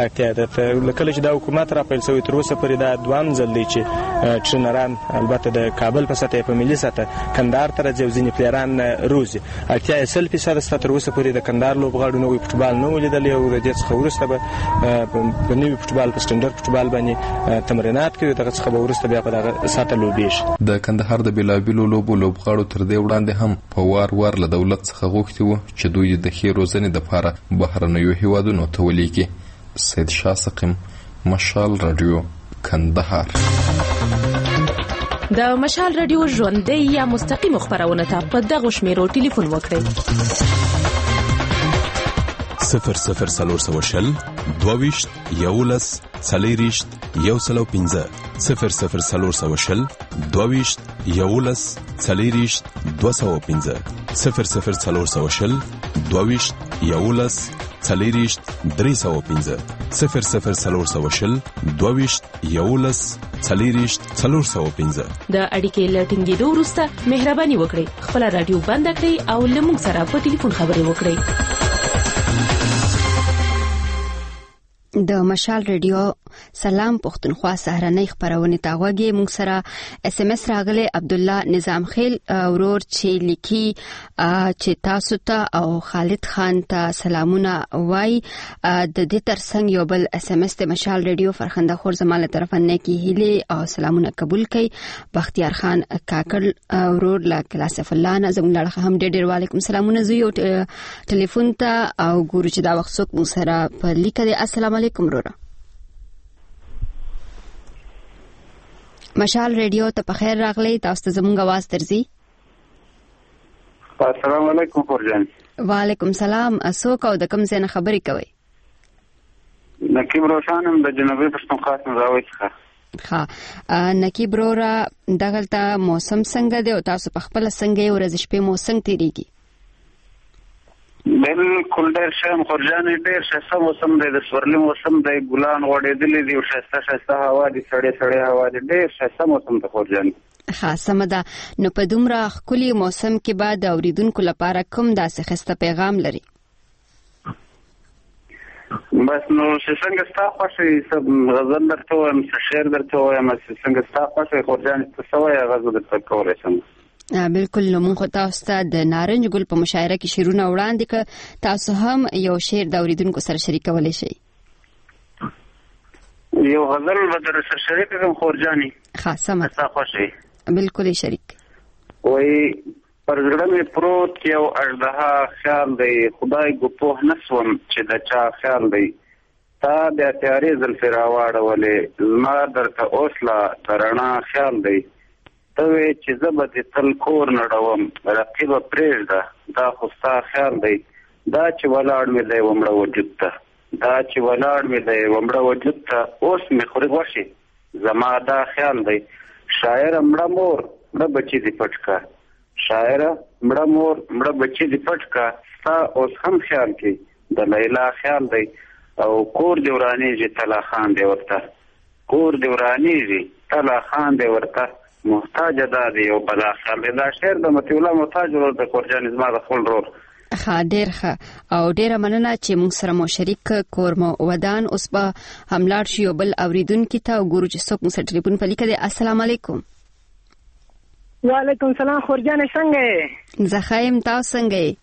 اړتیا ده. کله چې دا حکومت را پیل شوی تر اوسه پورې دا دوام ځل دی چې ټرینران البته د کابل په سطح په ملي سطح کندهار ته راځي او ځینې پلیران روزي. اړتیا یې سل فیصد سته. تر اوسه پورې د کندهار لوبغاړو نوی فوټبال نه ولیدلی او د دې څخه وروسته به په نوي فوټبال په سټنډرډ فوټبال باندې تمرینات کوي. دغه څخه به وروسته بیا په دغه سطح لوبې شي. د کندهار د بېلابېلو لوبو لوبغاړو تر دې وړاندې هم په وار وار له دولت څخه غوښتي وو چې دوی د ښې روزنې دپاره بهرنیو هیوادونو ته ولیږي. سید شاه سقیم، مشال رادیو، کندهار. د مشال رادیو ژوندۍ یا مستقیم خبرونه ته په دغه شمیرو ټلیفون وکړئ: صفر صفر سلور سو شل دوویشت یولس څلېرویشت یو سلو پنځه صفر صفر سلور سو شل دوویشت یولس څلېرویشت دوه سوه پنځه صفر صفر سلور سو شل دوویشت یولس څلېرویشت درې سوه پنځه صفر صفر سلور سو شل دوویشت یولس څلېرویشت څلور سوه پنځه. د اړیکې له ټینګېدو وروسته مهرباني وکړئ خپله راډیو بنده کړئ او له موږ سره په ټلیفون خبرې وکړئ. د مشال رادیو سلام پښتونخوا سهارنۍ خبرونه تا غوږی. موږ سره اس ام اس راغله عبد الله نظام خیل ورور چې لیکي چې تاسو ته او خالد خان ته سلامونه وای. د دې ترڅنګ یو بل اس ام اس د مشال رادیو فرخنده خور زماله طرف نه کی هلي او سلامونه قبول کړي. بختیار خان کاکل ورور لا کلاسف الله نظم لړخه هم ډېر ډېر وعلیکم سلامونه زوی ټلیفون ته او ګورو چې دا وخت څوک موږ سره په لیکه. السلام علیکم رورا. مشال رادیو ته په خیر راغلی. تاسو ته زموږ आवाज درځي؟ السلام علیکم فورجان. وعلیکم سلام. اسوک او د کوم ځای نه خبرې کوي؟ نقیب روشانم د جنوبي پښتونخوا څخه څخه. ها نقیب رورا دغلته موسم څنګه دی او تاسو په خپل څنګه ورځ شپې موسم تیریږي؟ بالکل ډېر ښه خورجان، ډېر ښه موسم دی. د سورلي موسم دی، ګلان غوړېدلي دي او ښایسته ښایسته هوا دي، سړې سړې هوا دي. ډېر ښایسته موسم دی خورجان. ښه سمه ده. نو په دومره ښکلي موسم کې به د اورېدونکو لپاره کوم داسې ښایسته پیغام لري؟ بس نو چې څنګه ستا خوښ وي، څه غزل درته ووایم، څه شعر درته ووایم، چې څنګه ستا خوښ وي خورجان ته څه وایې هغه زه درته کولی شم. بالکل. نو موږ تاسو ته د نارنج ګل په مشاعره کې شعرونه وړاندې کړ. تاسو هم یو شعر د اوریدونکو سره شریکولی شئ. یو غزل به در سره شریک کړم خورجاني. ښه سمه ستا خوښ وي. بالکل شریک. وایي پر زړه مې پروت یو اژدها خیال دی، خدای ګو پوه نه سوم چې د چا خیال دی. تا بیا تیارې زلفې راواړولې، زما درته اوس لا د رڼا خیال دی. ته وې چې زه به دې تل کور نړوم، رقیبه پرېږده دا خو ستا خیال دی. دا چې ولاړ مې دی ومړه وجود ته، دا چې ولاړ مې دی ومړه وجود ته، اوس مې خوري غوښې زما دا خیال دی. شاعره مړه مور مړه بچي دې پټ کا، شاعره مړه مور مړه بچي دې پټ کا، ستا اوس هم خیال کې د لیلا خیال دی. او کور دې ورانېږي تلا خان دې ورته، کور دې ورانېږي تلا خان دې ورته، محتاج دا دی او بلا خیال دی. دا شعر د مطیع الله محتاج ورور د خورجان زما د خپل رور. ښه ډېر ښه او ډېره مننه چې موږ سره مو شریک کور مو ودان. اوس به هم لاړ شو یو بل اورېدونکي ته او ګورو چې څوک موږ سره ټلیفون په لیکه دی. السلام علیکم. وعلیکم سلام خورجان، څنګه یې؟ زه ښه یم، تاسو څنګه یې؟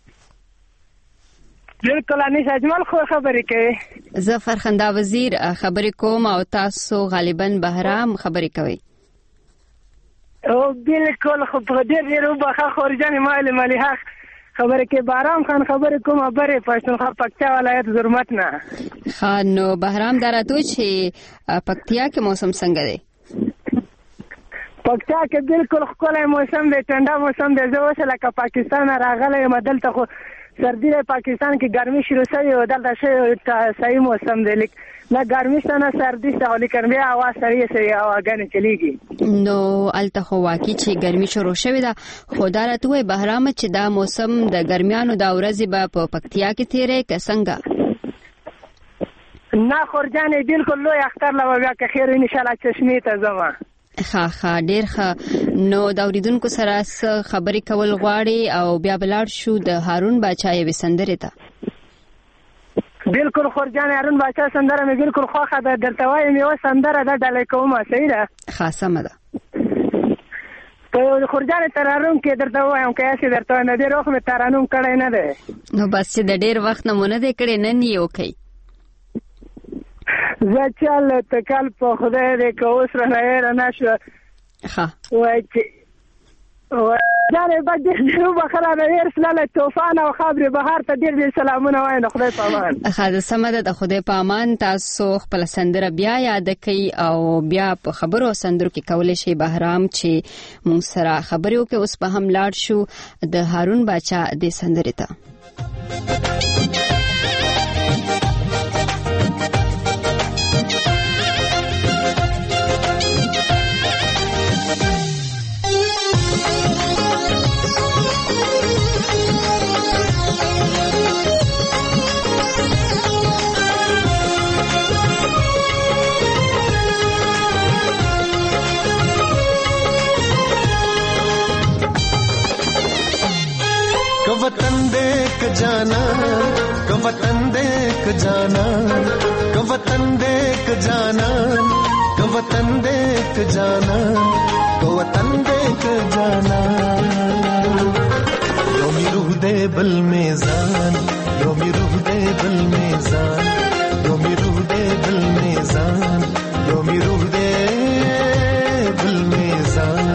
بالکل انیس اجمل خو خبرې کوي. زه فرخنده وزیر خبرې کوم او تاسو غالبا بهرام خبرې کوي. او بالکل خو په ډېر ډېر وبخښه خورجان، مالي مالي خبرې کې بهرام خان خبرې کوم بره پښتونخوا پکتیا ولایت زرمت نه. ښه نو بهرام دا راته چې پکتیا کې موسم څنګه دی؟ پکتیا کې بالکل ښکلی موسم دی، ټنډه موسم دی. زه اوس لکه پاکستان راغلی یم، دلته خو سردی دی، پاکستان کې ګرمي شروع شوې او دلته ښه صحیح موسم دی، نه ګرمي شته نه سردي شته، لیکن بیا هوا سړې سړې هواګانې چلیږي. نو هلته خو واقعي چې ګرمي شروع شوې ده، خو دا راته ووایه بهرامه چې دا موسم د ګرمیانو دا ورځې به په پکتیا کې تېری که څنګه؟ نه خورجانې بالکل لوی اختر له به بیا که خیر انشاءالله چشمې ته ځمه. ښه ښه ډېر ښه. نو د اورېدونکو سره څه خبرې کول غواړې او بیا به لاړ شو د هارون باچا یوې سندرې ته؟ بالکل خورجان هارون باچا سندره مې بالکل خوښه ده. درته وایم یوه سندره ده ډالۍ کومه. صحیح ده؟ ښه سمه ده. په خورجان ترانوم کې درته وایم که هسې درته وایم د ډېر وخت مې ترانوم کړی نه دی. نو بس چې د ډېر وخت نه مو نه دی کړی نن یې وکئ. زه چل تکل په خدای دی که اوس رانه هېره نه شوه. ښه وایي چې جانې بد ډېر وبخله د هېر سلله طوفان او خبرې بهار ته ډېر ډېر سلامونه وایم. د خدای په امان. ښه ده سمه ده. د خدای په امان. تاسو خپله سندره بیا یاده کوئ او بیا په خبرو او سندرو کې کولی شئ بهرام چې موږ سره خبرې وکړي. اوس به هم لاړ شو د هارون باچا دې سندرې ته. वतन देख जाना क वतन देख जाना क वतन देख जाना क वतन देख जाना क वतन देख जाना योमी रूह दे बल मेज़ान योमी रूह दे बल मेज़ान योमी रूह दे बल मेज़ान योमी रूह दे बल मेज़ान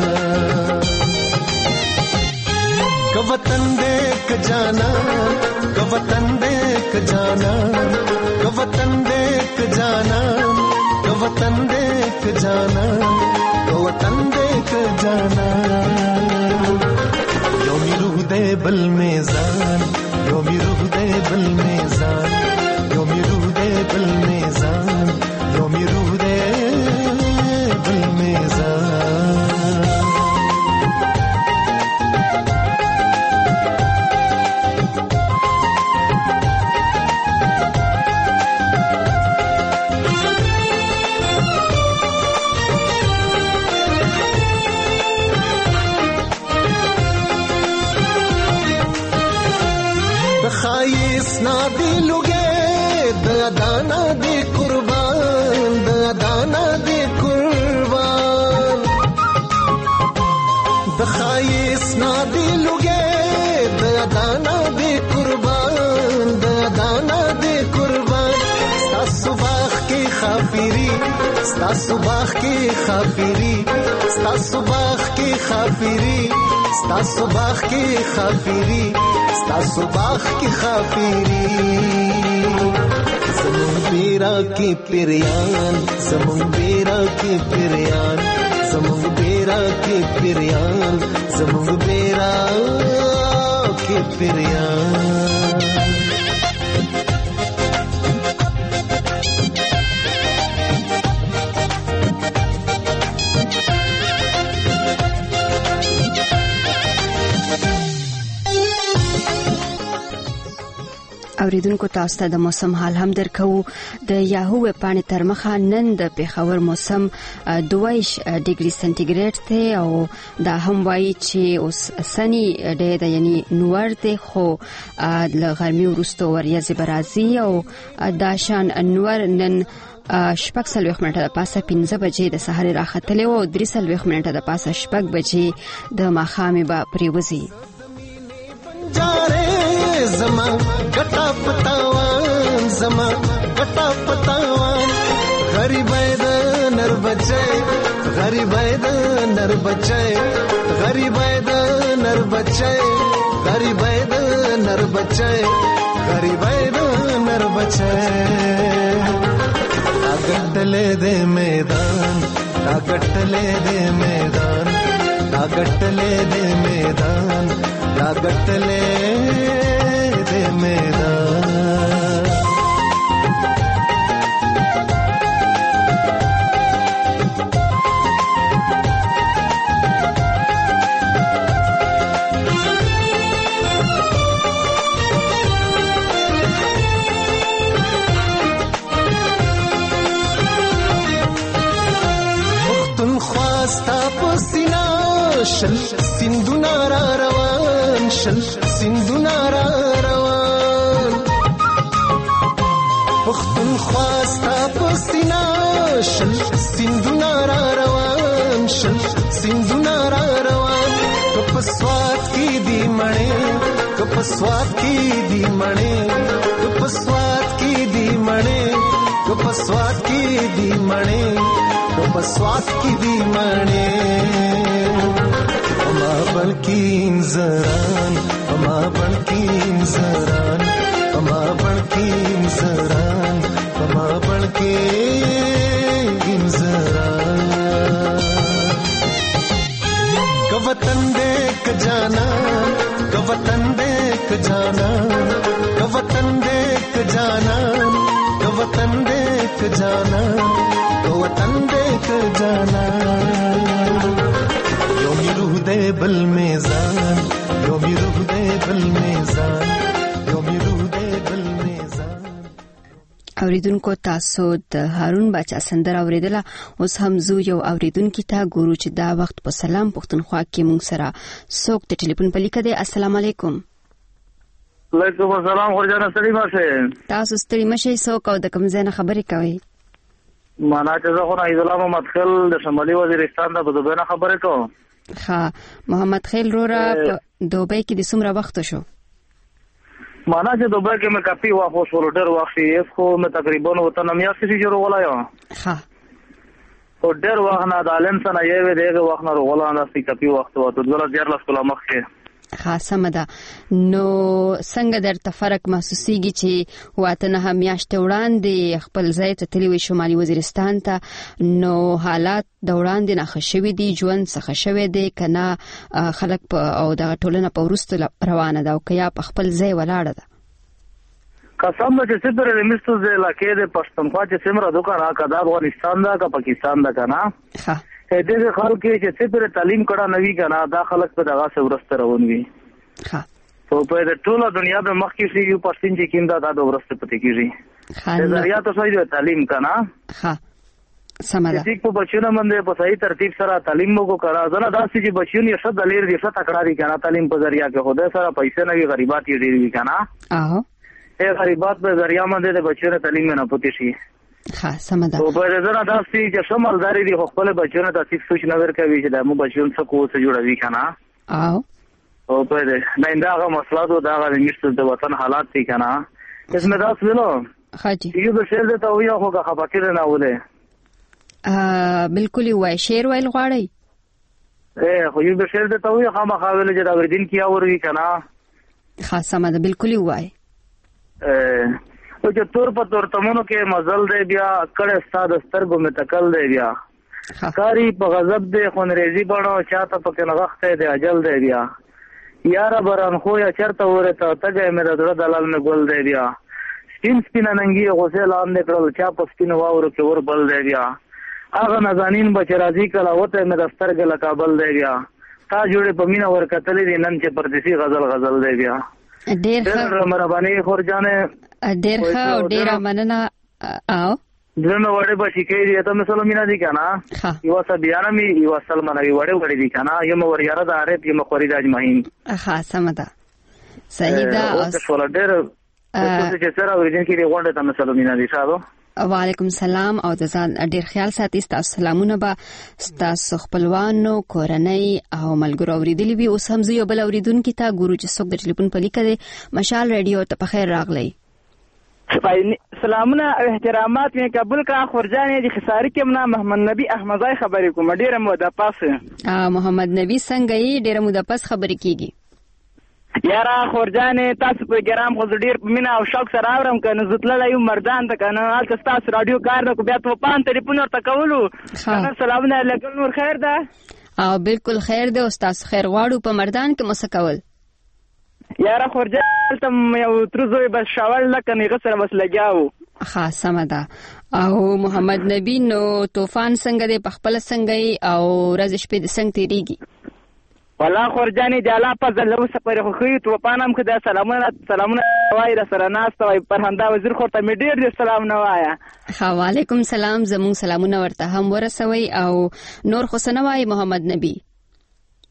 क वतन देख जाना क वतन देख जाना क वतन देख जाना क वतन देख जाना क वतन देख जाना योमी रूह दे बल मेज़ान योमी रूह दे बल मेज़ान योमी रूह दे बल मेज़ान योमी रूह दे बल मेज़ान ना दिलुगे दाना दे कुर्बान दाना दे कुर्बान दखाइस ना दिलुगे दाना दे कुर्बान दाना दे कुर्बान स्ता सुबाह की खाफिरी स्ता सुबाह की खाफिरी स्ता सुबाह की खाफिरी स्ता सुबाह की खाफिरी स्ता सुबाह की खाफिरी ज़मुन बेरा की पिरियान ज़मुन बेरा की पिरियान ज़मुन बेरा की पिरियान ज़मुन बेरा की पिरियान اوریدونکو تاسو ته د موسم حال هم درکو. د یاهو ویب پاڼې تر مخه نن د پیښور موسم دوه ډیګري سنټیګریډ ته او دا هم وایي چې اوس سنی ډېر د یعنی نور ته خو ل غرمې وروسته وریځې برازي او دا شان نور نن شپږ سلويخ منټه د پاسه پنځه بجې د سحر راختلې او درې سلويخ منټه د پاسه شپږ بجې د ماښامې به پریوزي. زما گٹا پتاوان زما گٹا پتاوان غریبای د نر بچای غریبای د نر بچای غریبای د نر بچای غریبای د نر بچای غریبای د نر بچای اگټلې دې میدان اگټلې دې میدان اگټلې دې میدان اگټلې دې میدان پختونخوا ستا په سینا شل سیندونه را روان شل سیندونه را روان سیندونه را روان شل سیندونه را روان کپ سواد کی دی مړې کپ سواد کی دی مړې کپ سواد کی دی مړې کپ سواد کی دی مړې کپ سواد کی دی مړې ما بلکین زران ما بلکین زران ما بلکین زران ما بلکین زران ک وطن دیکھ جانا ک وطن دیکھ جانا ک وطن دیکھ جانا ک وطن دیکھ جانا ک وطن دیکھ جانا یومی روح دے بل میزان یومی روح دے بل میزان یومی روح دے بل میزان. اوریدونکو تاسو د هارون باچا سندره اوریدله. اوس هم زو یو اوریدونکو ته ګورو چې دا وخت په سلام پښتونخوا کې مونږ سره څوک د ټلیفون په لیکه دی. السلام علیکم. وعلیکم السلام. خورجانه ستړي مشه. تاسو ستړي مشه. څوک او د کوم ځای نه خبرې کوي؟ معنا چې زه خو نه ایزلا محمد خیل د شمالي وزیرستان د دوبۍ نه خبرې کوم. ها محمد خیل رورا په دوبۍ کې د څومره وخت شو؟ معنا چې دوبۍ کې مې کافي وخت وشو ډېر وخت یې خو مې تقریبا وته نه میا سې جوړ ولایم. ها او ډېر وخت نه د عالم سره یې وې دغه وخت نه ولاند چې کافي وخت وته دغه ډېر لاس کوله مخکې. ها سم ده. نو څنګه درته فرق محسوسيږي چې واته نه میاشتې وړاندې خپل ځای ته تللی شمالي وزیرستان ته؟ نو حالات د وړاندې نه خښوي دي، ژوند څخه شوي دي کنه خلک او د ټولنه په ورستو روانه ده او کیا په خپل ځای ولاړه ده؟ قسم چې سپر لمستو ځای لکه د پښتونخوا چې سمره دوکانه کدا افغانستان دا کا پاکستان دا کنه ها دغه خلک چې سپر تعلیم کړه نوی کنه دا خلک په دغه ورسته روان وي. ها په په ټوله دنیا د مخکې شي یو پښتون چې کیندا دا د ورسته پته کیږي. ها نظریه ته صحیح تعلیم کنه. ها سمه ده. چې په بچونه باندې په صحیح ترتیب سره تعلیم موږ کړه ځنه داسې چې بچونه یې شد لیر دي شته کړه دي کنه تعلیم په ذریعہ کې خدای سره پیسې نه وي غریبات یې ډېری وي کنه. اهو اے غریبات په ذریعہ باندې د بچونه تعلیم نه پوتې شي. ها سمه ده. او په دې ځنه داسې چې شمالداري دي خپل بچونه تاسو سوچ نه ورکوي چې د مو بچون څه کو څه جوړوي کنه. اهو او په دې نه داغه مسله دو داغه د مشت د وطن حالات دي کنه. اسمه تاسو ویلو حاجی یو د شعر ته ویو خو کا فکر نه وله. ا بالکل وای شعر ویل غواړي. اے خو یو د شعر ته ویو خامخا ویل چې دا وردین کیا وروي کنه. خاصه ده بالکل وای. او چې تور په تور تمونو کې مزل دی بیا کړه استاد سترګو مې تکل دی بیا کاری په غضب دی خونریزي بڼو چاته پکې نغښته دی اجل دی بیا یاره بران خو یا چرته ورته تګه مې د زړه دلال مې ګل دی بیا سپین سپین ننګي غوسه لاندې کړل چا په سپین واورو کې ور بل دی بیا هغه نازنین بچ راځي کله وته مې د سترګې لکابل دی بیا تا جوړې په مینا ور کتلې دي نن چې پردیسي غزل غزل دی بیا ډېر ښه مهرباني خورجانه ډېر ښه او ډېر مننه. او دنه وړه به شي کې ته مثلا مینا دي کنه یو څه بیان می یو سلمان وی وړه وړه دي کنه یو مور یاره د عرب یو خوري د اجمعین. ها سم ده صحیح ده. او څه ول ډېر څه چې سره ورین کې غونډه ته مثلا مینا دي شادو. وعلیکم السلام او د ځان ډیر خیال ساتي. تاسو سلامونه به تاسو خپلوانو کورنۍ او ملګرو اوریدلی وي. اوس هم زه یو بل اوریدونکو ته ګورو چې څوک د ټلیفون په لیکه دی. مشال رادیو ته په خیر راغلی. سلامونه او احترامات مې قبول کړه. خورجانې د خساری کې منا محمد نبی احمدزای خبرې کوم. ډیره موده پاس محمد نبی څنګه یې؟ ډیره موده پاس خبرې کیږي. یاره خورجانې تاسو په ګرام خو ډیر مینا او شوق سره اورم کنه زتلل یو مردان ته کنه حالت تاسو رادیو کار نو بیا ته پان ټلیفون ورته کولو. سلامونه علیکم. نور خیر ده؟ او بالکل خیر ده. استاد خیر غواړو په مردان کې مسکول. یاره خورجان تم یو ترزوی بس شاول لکه نه غسر بس لګیاو. ها سم ده. او محمد نبی نو طوفان څنګه دی؟ په خپل څنګه او ورځ شپې د څنګه تیریږي؟ والله خورجانې د الله په ځل له سفر خو خو طوفان هم خدای سلامونه سلامونه وای را سره ناس وای پرهنده وزیر خو ته می ډیر ډیر سلام نه وایا. ها وعلیکم سلام. زمون سلامونه ورته هم ورسوي او نور خو سنوي محمد نبی.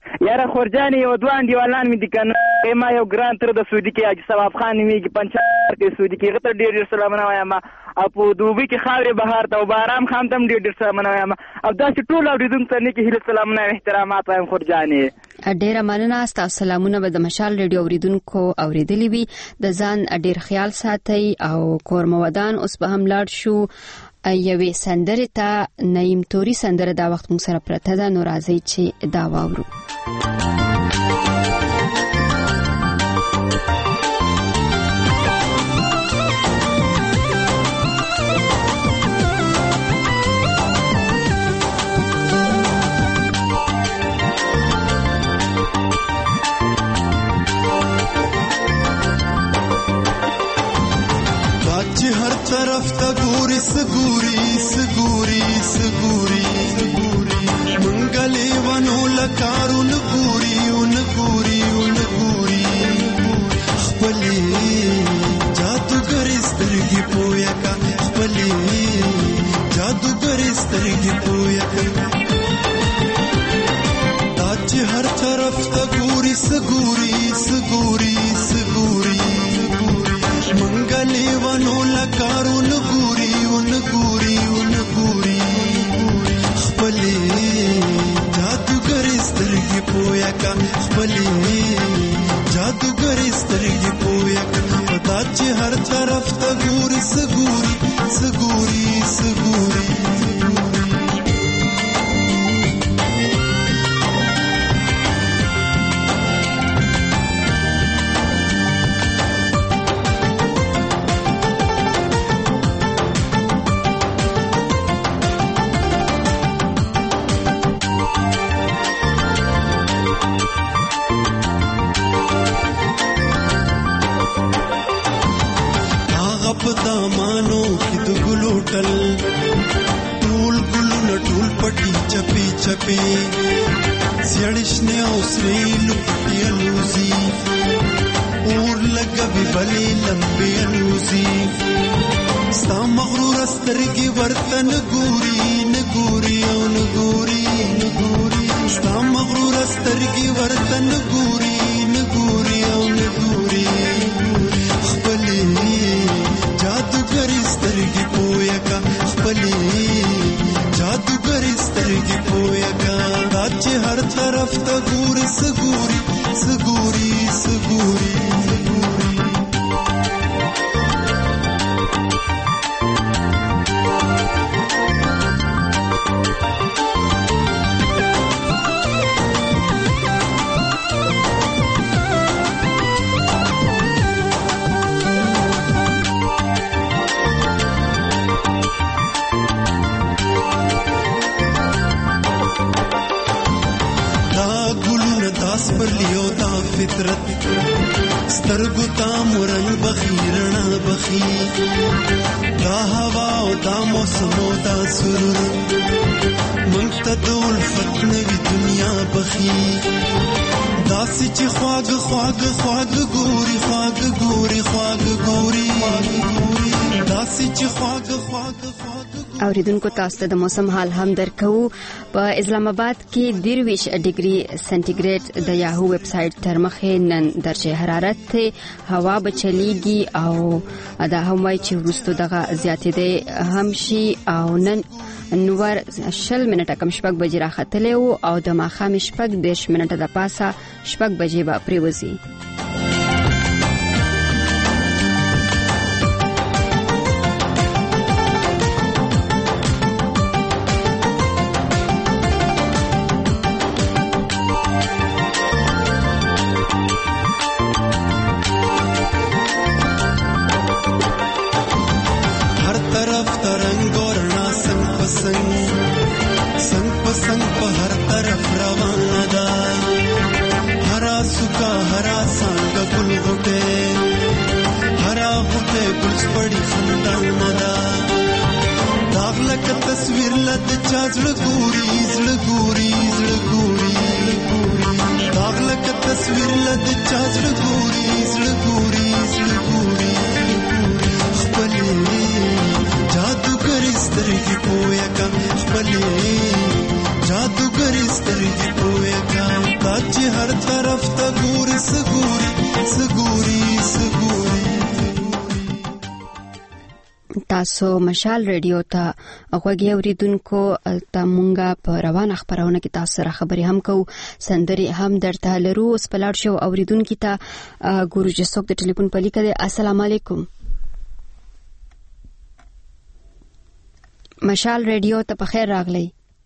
یاره خورجان یو دوه انډیوالان مې دي که نه ما یو ګران تر د سعودي کې حاجي ثواب خان نومېږي پنچار کې سعودي کې هغه ته ډېر ډېر سلامونه وایم او په دوبۍ کې خاورې بهار ته او بارام خان ته هم ډېر ډېر سلامونه وایم او داسې ټول اورېدونکو ته نیکې هیلې سلامونه او احترامات وایم خورجانې. ډېره مننه ستاسو سلامونه به د مشال ریډیو اورېدونکو اورېدلي وي. د ځان ډېر خیال ساتئ او کور مو ودان. اوس به هم لاړ شو یوې سندرې ته. نعیم توري سندره دا وخت موږ سره پرته ده، نو راځئ چې دا واورو. हर तरफ तगोरी सगोरी सगोरी सगोरी मंगले वनो लकारो नगोरी नगोरी नगोरी खपले जादूगर स्तरगी पोया का खपले जादूगर स्तरगी पोया का ताज हर तरफ तगोरी सगोरी सगोरी सगोरी मंगले वनो लकारो नगोरी नगोरी नगोरी खपले जादूगर स्तरगी पोया का खपले जादूगर स्तरगी पोया का पता चे हर तरफ तगोरी सगोरी सगोरी सगोरी दामानो की तो गुलोटल टूल गुलू न टूल पटी चपे चपे सियाड़िशने उसने लुपटी अलूसी और लगा भी भले लंबे अलूसी सा मगरूर अस्तर की वर्तन गोरी न गोरी न गोरी न गोरी सा मगरूर अस्तर की वर्तन गोरी न गोरी न गोरी जादूगर स्तरगी पोया का खपले जादूगर स्तरगी पोया का राज्य हर तरफ तगोर सगोरी सगोरी सगोरी फितरत स्तरगु तामुरंग बखीरणा बखी दा हवा दा मौसम दा सुरूर मुंतदुल फतनवी दुनिया बखी दासी ची ख्वाग ख्वाग ख्वाग गोरी ख्वाग गोरी ख्वाग गोरी दासी ची ख्वाग ख्वाग ख्वाग. اوریدونکو تاسو ته د موسم حال هم درکو. په اسلام آباد کې درویش ډیګري سنټیګریډ د یاهو ویب سټ تر مخه نن درجه حرارت ته هوا بچلیږي او دا هم وایي چې وروسته دغه زیاتېدې هم شي او نن نور شل منټه کم شپږ بجې راختلې او د ماښام شپږ دیش منټه د پاسه شپږ بجې به پریوزي. जादूगरी سترګې پوهې کا تا چې هر طرف ته ګوري سګوري سګوري سګوري. تاسو مشال ریډیو ته غوږی اوریدونکو ته مونږه په روانه خبرونه کې تاسو سره خبرې هم کوو، سندري هم درته لرو. اوس په لاړ شو اوریدونکو ته ګورو چې څوک د ټلیفون په لیکه دی. السلام علیکم. مشال ریډیو ته په خیر راغلی.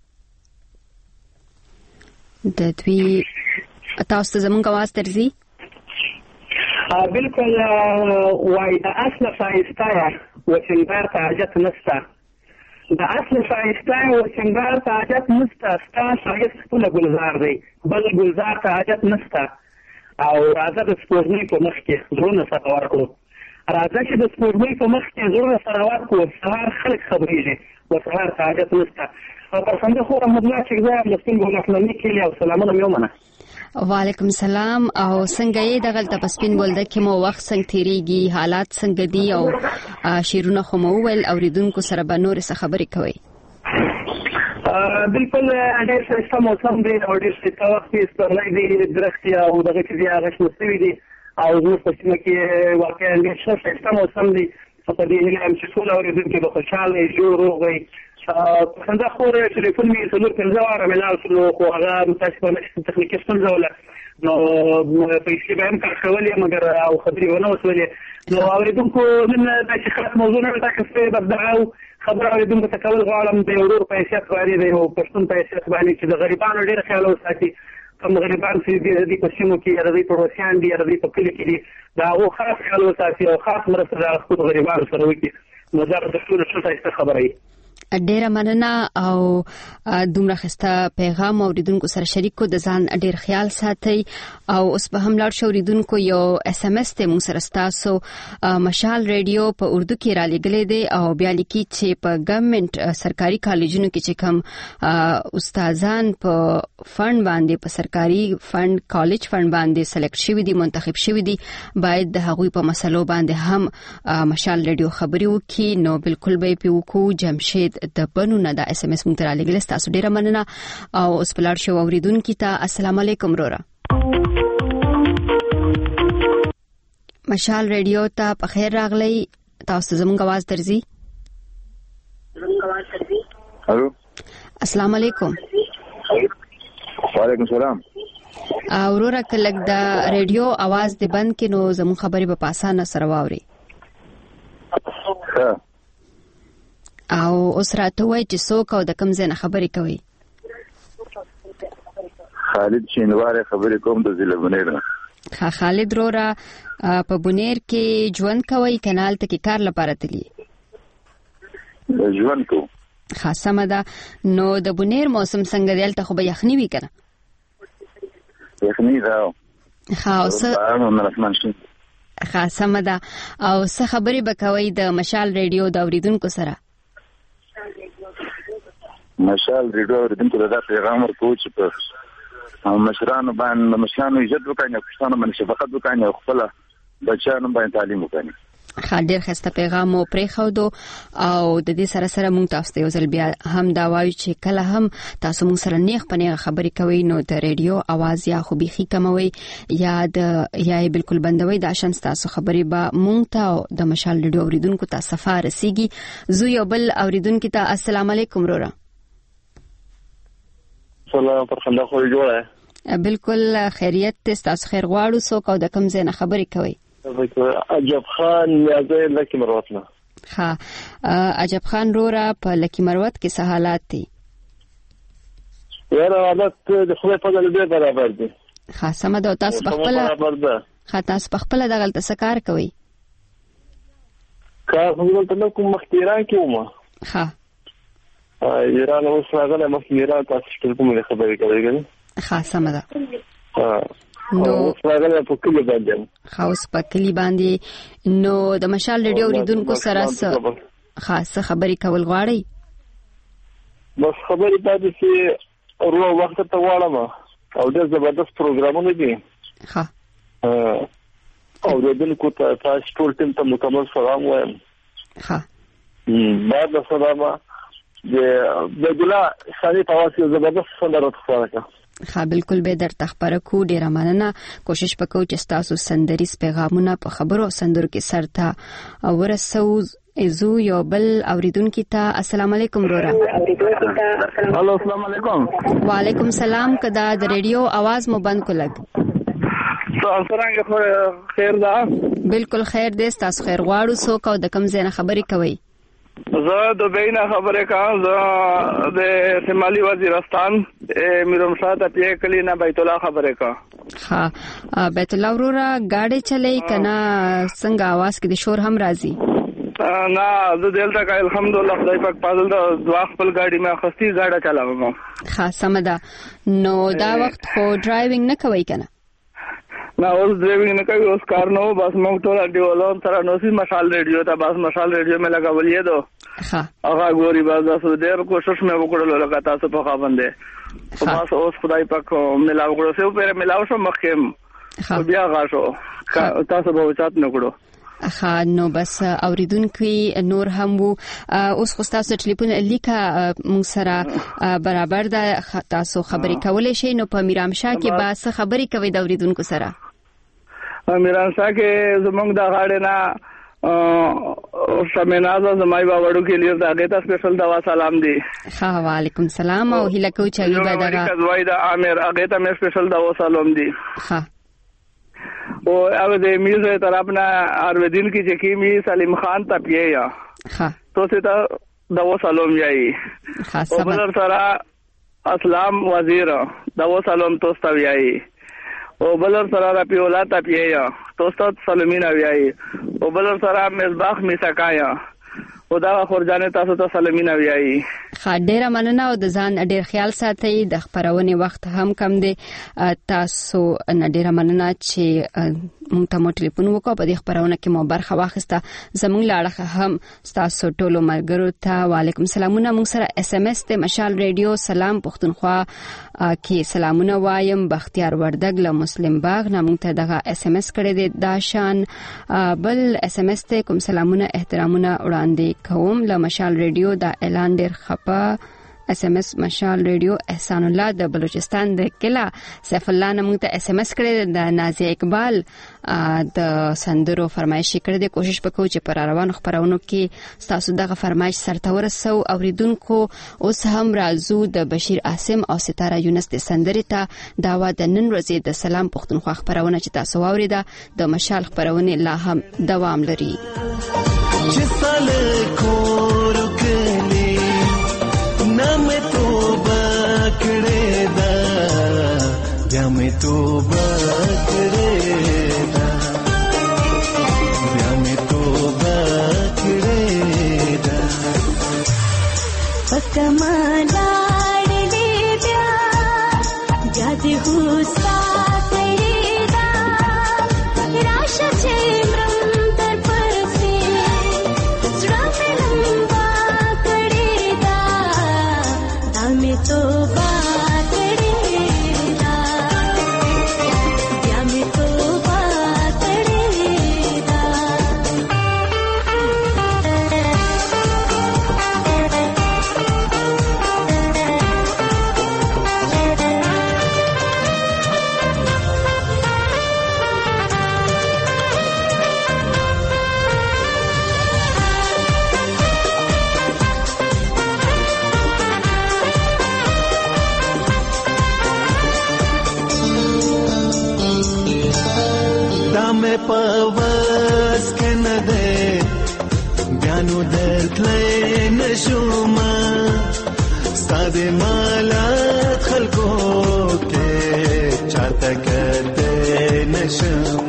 د دوی تاسو ته زمونږ आवाज درځي؟ بالکل وای د اصل فایستا وچنګار ته حاجت نشته، د اصل فایستا وچنګار ته حاجت نشته، ستا شایست خپل ګلزار دی بل ګلزار ته حاجت نشته. او راځه د سپوږمۍ په مخ کې زړونه سره ورکړو، راځه چې د سپوږمۍ په مخ کې زړونه سره ورکړو. سهار خلک خبرېږي و سهار ته حاجت نشته. او پر څنګه خو رحمتالله چې زه د سپین ګلخلمي کلی او سلامونه مې ومنه. وعلیکم السلام. او څنګه یې دغلته په سپین بولده کې مو وخت څنګه تیریږي، حالات څنګه دي؟ او شیرونه خو مو وویل اوریدونکو سره به نورې څه خبرې کوئ؟ بالکل ډېر ښایسته موسم دی او ډېر ښایسته وخت دی، سپرلی دی، درختې او دغه چې دي هغه شنه شوي دي او زموږ په سیمه کې واقعا ډېر ښه ښایسته موسم دی. په دې هیله یم چې ټول اورېدونکي به خوشحاله وي، جوړ روغ وي. څنګه خو ټلیفون مې څلور پنځه واره مې لاړ شو خو هغه متاسفانه تخنیکي ستونزه وله، نو پیسې به هم کار کولې مګر او خبرې ونه وسولې. نو اورېدونکو نن داسې خاص موضوع نه ټاکل شوې ده، دغه خبره اورېدونکو ته کول غواړم د یو ورور په حیثیت باندې د یو پښتون په حیثیت باندې چې د غریبانو ډېر خیال وساتي. کوم غریبان چې دي په سیمو کې یا د دوی پړوسیان دي یا د دوی په کلي کې دي د هغو خاص خیال وساتي او خاص مرسته د خپلو غریبانو سره وکړي. نو دا د ټولو ښه ښایسته خبره وي. ډیره مننه او دومره خسته پیغام اوریدونکو سره شریک کو. د ځان ډیر خیال ساتي. او اوس به هم لاړ شو اوریدونکو یو اس ام اس ته مو سره تاسو مشال ریډیو په اردو کې را لګلې دي او بیا لیکي چې په ګورنمنت سرکاري کالجونو کې چې کوم استادان په فند باندې په سرکاري فند کالج فند باندې سلیکټ شوي دي، منتخب شوي دي، باید د هغوی په مسلو باندې هم مشال ریډیو خبري وکړي. نو بالکل به پیوکو جمشید د بنونه د اس ام اس مونږ ته را لګل. تاسو ډیره مننه. او اوس په لاړ شو اوریدونکو ته السلام علیکم رورا. مشال ریډیو ته په خیر راغلی. تاسو زموږ आवाज درځي؟ الو السلام علیکم. وعلیکم السلام. اورورا کلک د ریډیو आवाज دې بند کینو زموږ خبرې په اسانه سره واوري. ها او اوس راته وای چې څوک او د کوم ځای نه خبرې کوي؟ خالد شینواره خبرې کوم د ضلع بنیر. ها خالد رورا په بنیر کې ژوند کوي کنال ته کې کار لپاره تلی؟ ژوند کو. خاصه ده. نو د بنیر موسم څنګه دی؟ البته خو به یخني وي کنه؟ یخني ده. ها اوس خاصه ده. او څه خبرې به کوي د مشال ریډیو د اوریدونکو سره؟ مشال ریډیو اوریدونکو ته دا پیغام ورکوم چې په مشرانو باندې مشرانو عزت وکړي، پښتانه باندې شفقت وکړي او خپل بچیانو باندې تعلیم وکړي. خاطر خسته پیغام مو پرې خو دو. او د دې سره سره مونږ تاسو ته یو ځل بیا هم دا وایو چې کله هم تاسو مونږ سره نیغ پنیغه خبرې کوي نو د ریډیو आवाज یا خو بيخي کموي یا د یا بالکل بندوي. دا شان تاسو خبرې به مونږ ته د مشال ریډیو اوریدونکو ته سفر رسیږي. زو یو بل اوریدونکو ته السلام علیکم رورا. سلام پر خندا خو جوړه. بالکل خیریت تاسو خیر غواړو. سو کو د کوم ځای نه خبرې کوي؟ عجب خان یازه لکی مروت نه. ها عجب خان رورا په لکی مروت کې څه حالات دي؟ یاره حالات د خدای په دې برابر دي. ها سم ده. تاسو په خپل برابر ده. ها تاسو په خپل دغه څه کار کوي؟ کار هم ته کوم مختیران کومه. ها ایران اوس راغله مخ ایران تاسو کومه خبرې کوي ګل؟ ها سم ده. ها نو راغله په کلی باندې. خاص په کلی باندې. نو د مشال ریډیو اوریدونکو سره خاصه خبرې کول غواړي؟ بس خبرې باندې چې ورو وخت ته واړم او د زبردست پروګرامونه دي. ها او د دې کو ته تاسو ټول ټیم ته مکمل سلام وایم. ها بعد سلام د ګلا ثاني تواصل زبردست سندره تخوره ها بالکل به در تخبره کو ډیره مننه کوشش وکړو چې تاسو سندریز پیغامونه په خبرو سندرو کې سرته ورسو ازو یو بل اوریدونکو ته السلام علیکم رورا هالو السلام علیکم وعلیکم السلام کدا د ریډیو आवाज مو بند کولګ څنګه خیر ده بالکل خیر دې تاسو خیر غواړو سو کو د کم زنه خبرې کوي زه د بینه خبره کوم زه د شمالي وزیرستان میرم شاه ته پی کلی نه بیت الله خبره کوم ها بیت الله ورورا گاډي چلے کنا څنګه आवाज کې د شور هم راځي نه زه دلته کا الحمدلله خدای پاک پازل د دوا خپل گاډي ما خستی گاډه چلاوم ها سمدا نو دا وخت خو ډرایوینګ نه کوي کنه نه اوس ډرایوینګ نه کوي اوس کار نو بس موږ ټول ډیولون سره نو سي مشال ریډیو ته بس مشال ریډیو مې لګولې دو ها هغه ګوري بس تاسو ډېر کوشش مې وکړل لکه تاسو په خاوندې بس اوس خدای پاک ملاو کړو سه په ملاو شو مخم بیا غاښو تاسو به وچات نه کړو ها نو بس اوریدونکو نور هم وو اوس خو تاسو ټلیفون لیکا مون سره برابر ده تاسو خبرې کولې شي نو په میرامشاه کې با څه خبرې کوي د اوریدونکو سره میرامشاه کې زمونږ د غاړې نه او شمنازه زمای با وړو کې لیر دغه ته سپیشل دوا سلام دی ها وعلیکم السلام او هله کو چې وی به دغه زوای د امیر هغه ته مې سپیشل دوا سلام دی ها او هغه د میوزه طرف نه ارویدین کې چې کی می سلیم خان ته پییا ها تو ته دوا سلام یای ها او بل سره اسلام وزیر دوا سلام توستا یای او بلر سره را پیولا تا پییا توستا سلمینا ویای او بلر سره مصباح میسکایا او دا خورجانه تاسو ته سلمینا ویای خاډیره مننه او د ځان ډیر خیال ساتي د خبرونه وخت هم کم دی تاسو ډیره مننه چې مونږ ته مو ټلیفون وکړ په دې خبرونه کې مو برخه واخیسته زمونږ لاړه هم تاسو ټولو ملګرو ته وعلیکم السلامونه مونږ سره اس ام اس ته مشال ریډیو سلام پښتونخوا کې سلامونه وایم بختیار وردګ له مسلم باغ نه مونږ ته دغه اس ام اس کړی دی دا شان بل اس ام اس ته کوم سلامونه احترامونه وړاندې کوم له مشال ریډیو دا اعلان ډیر خپه اس ام اس مشال ریډیو احسان الله د بلوچستان د کلا سیف الله نمو ته اس ام اس کړی د نازیه اقبال د سندرو فرمایش کړی د کوشش وکړو چې پر روانو خبرونو کې تاسو دغه فرمایش سرته ورسو اوریدونکو اوس هم راځو د بشیر عاصم او ستاره یونس د سندرې ته داوا د نن ورځې د سلام پښتونخوا خبرونه چې تاسو واوریده د مشال خبرونه لا هم دوام لري نام توبه کړې دا بیا مې توبه کړې دا بیا مې توبه کړې دا پکمالا دې بیا یاد هوسا کړې دا راشه چې مرم تر پرسه زړه مې لمبا توبه کړې دا بیا مې توبه کړې دا مې پواز کنه ده بیانو درتلې نشوم ستاسو مالات خلکو کې چاته کته نشوم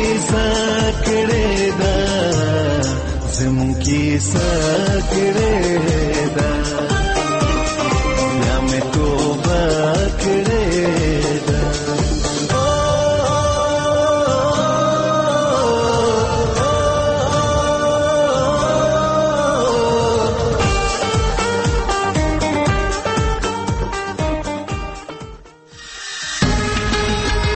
سکڑے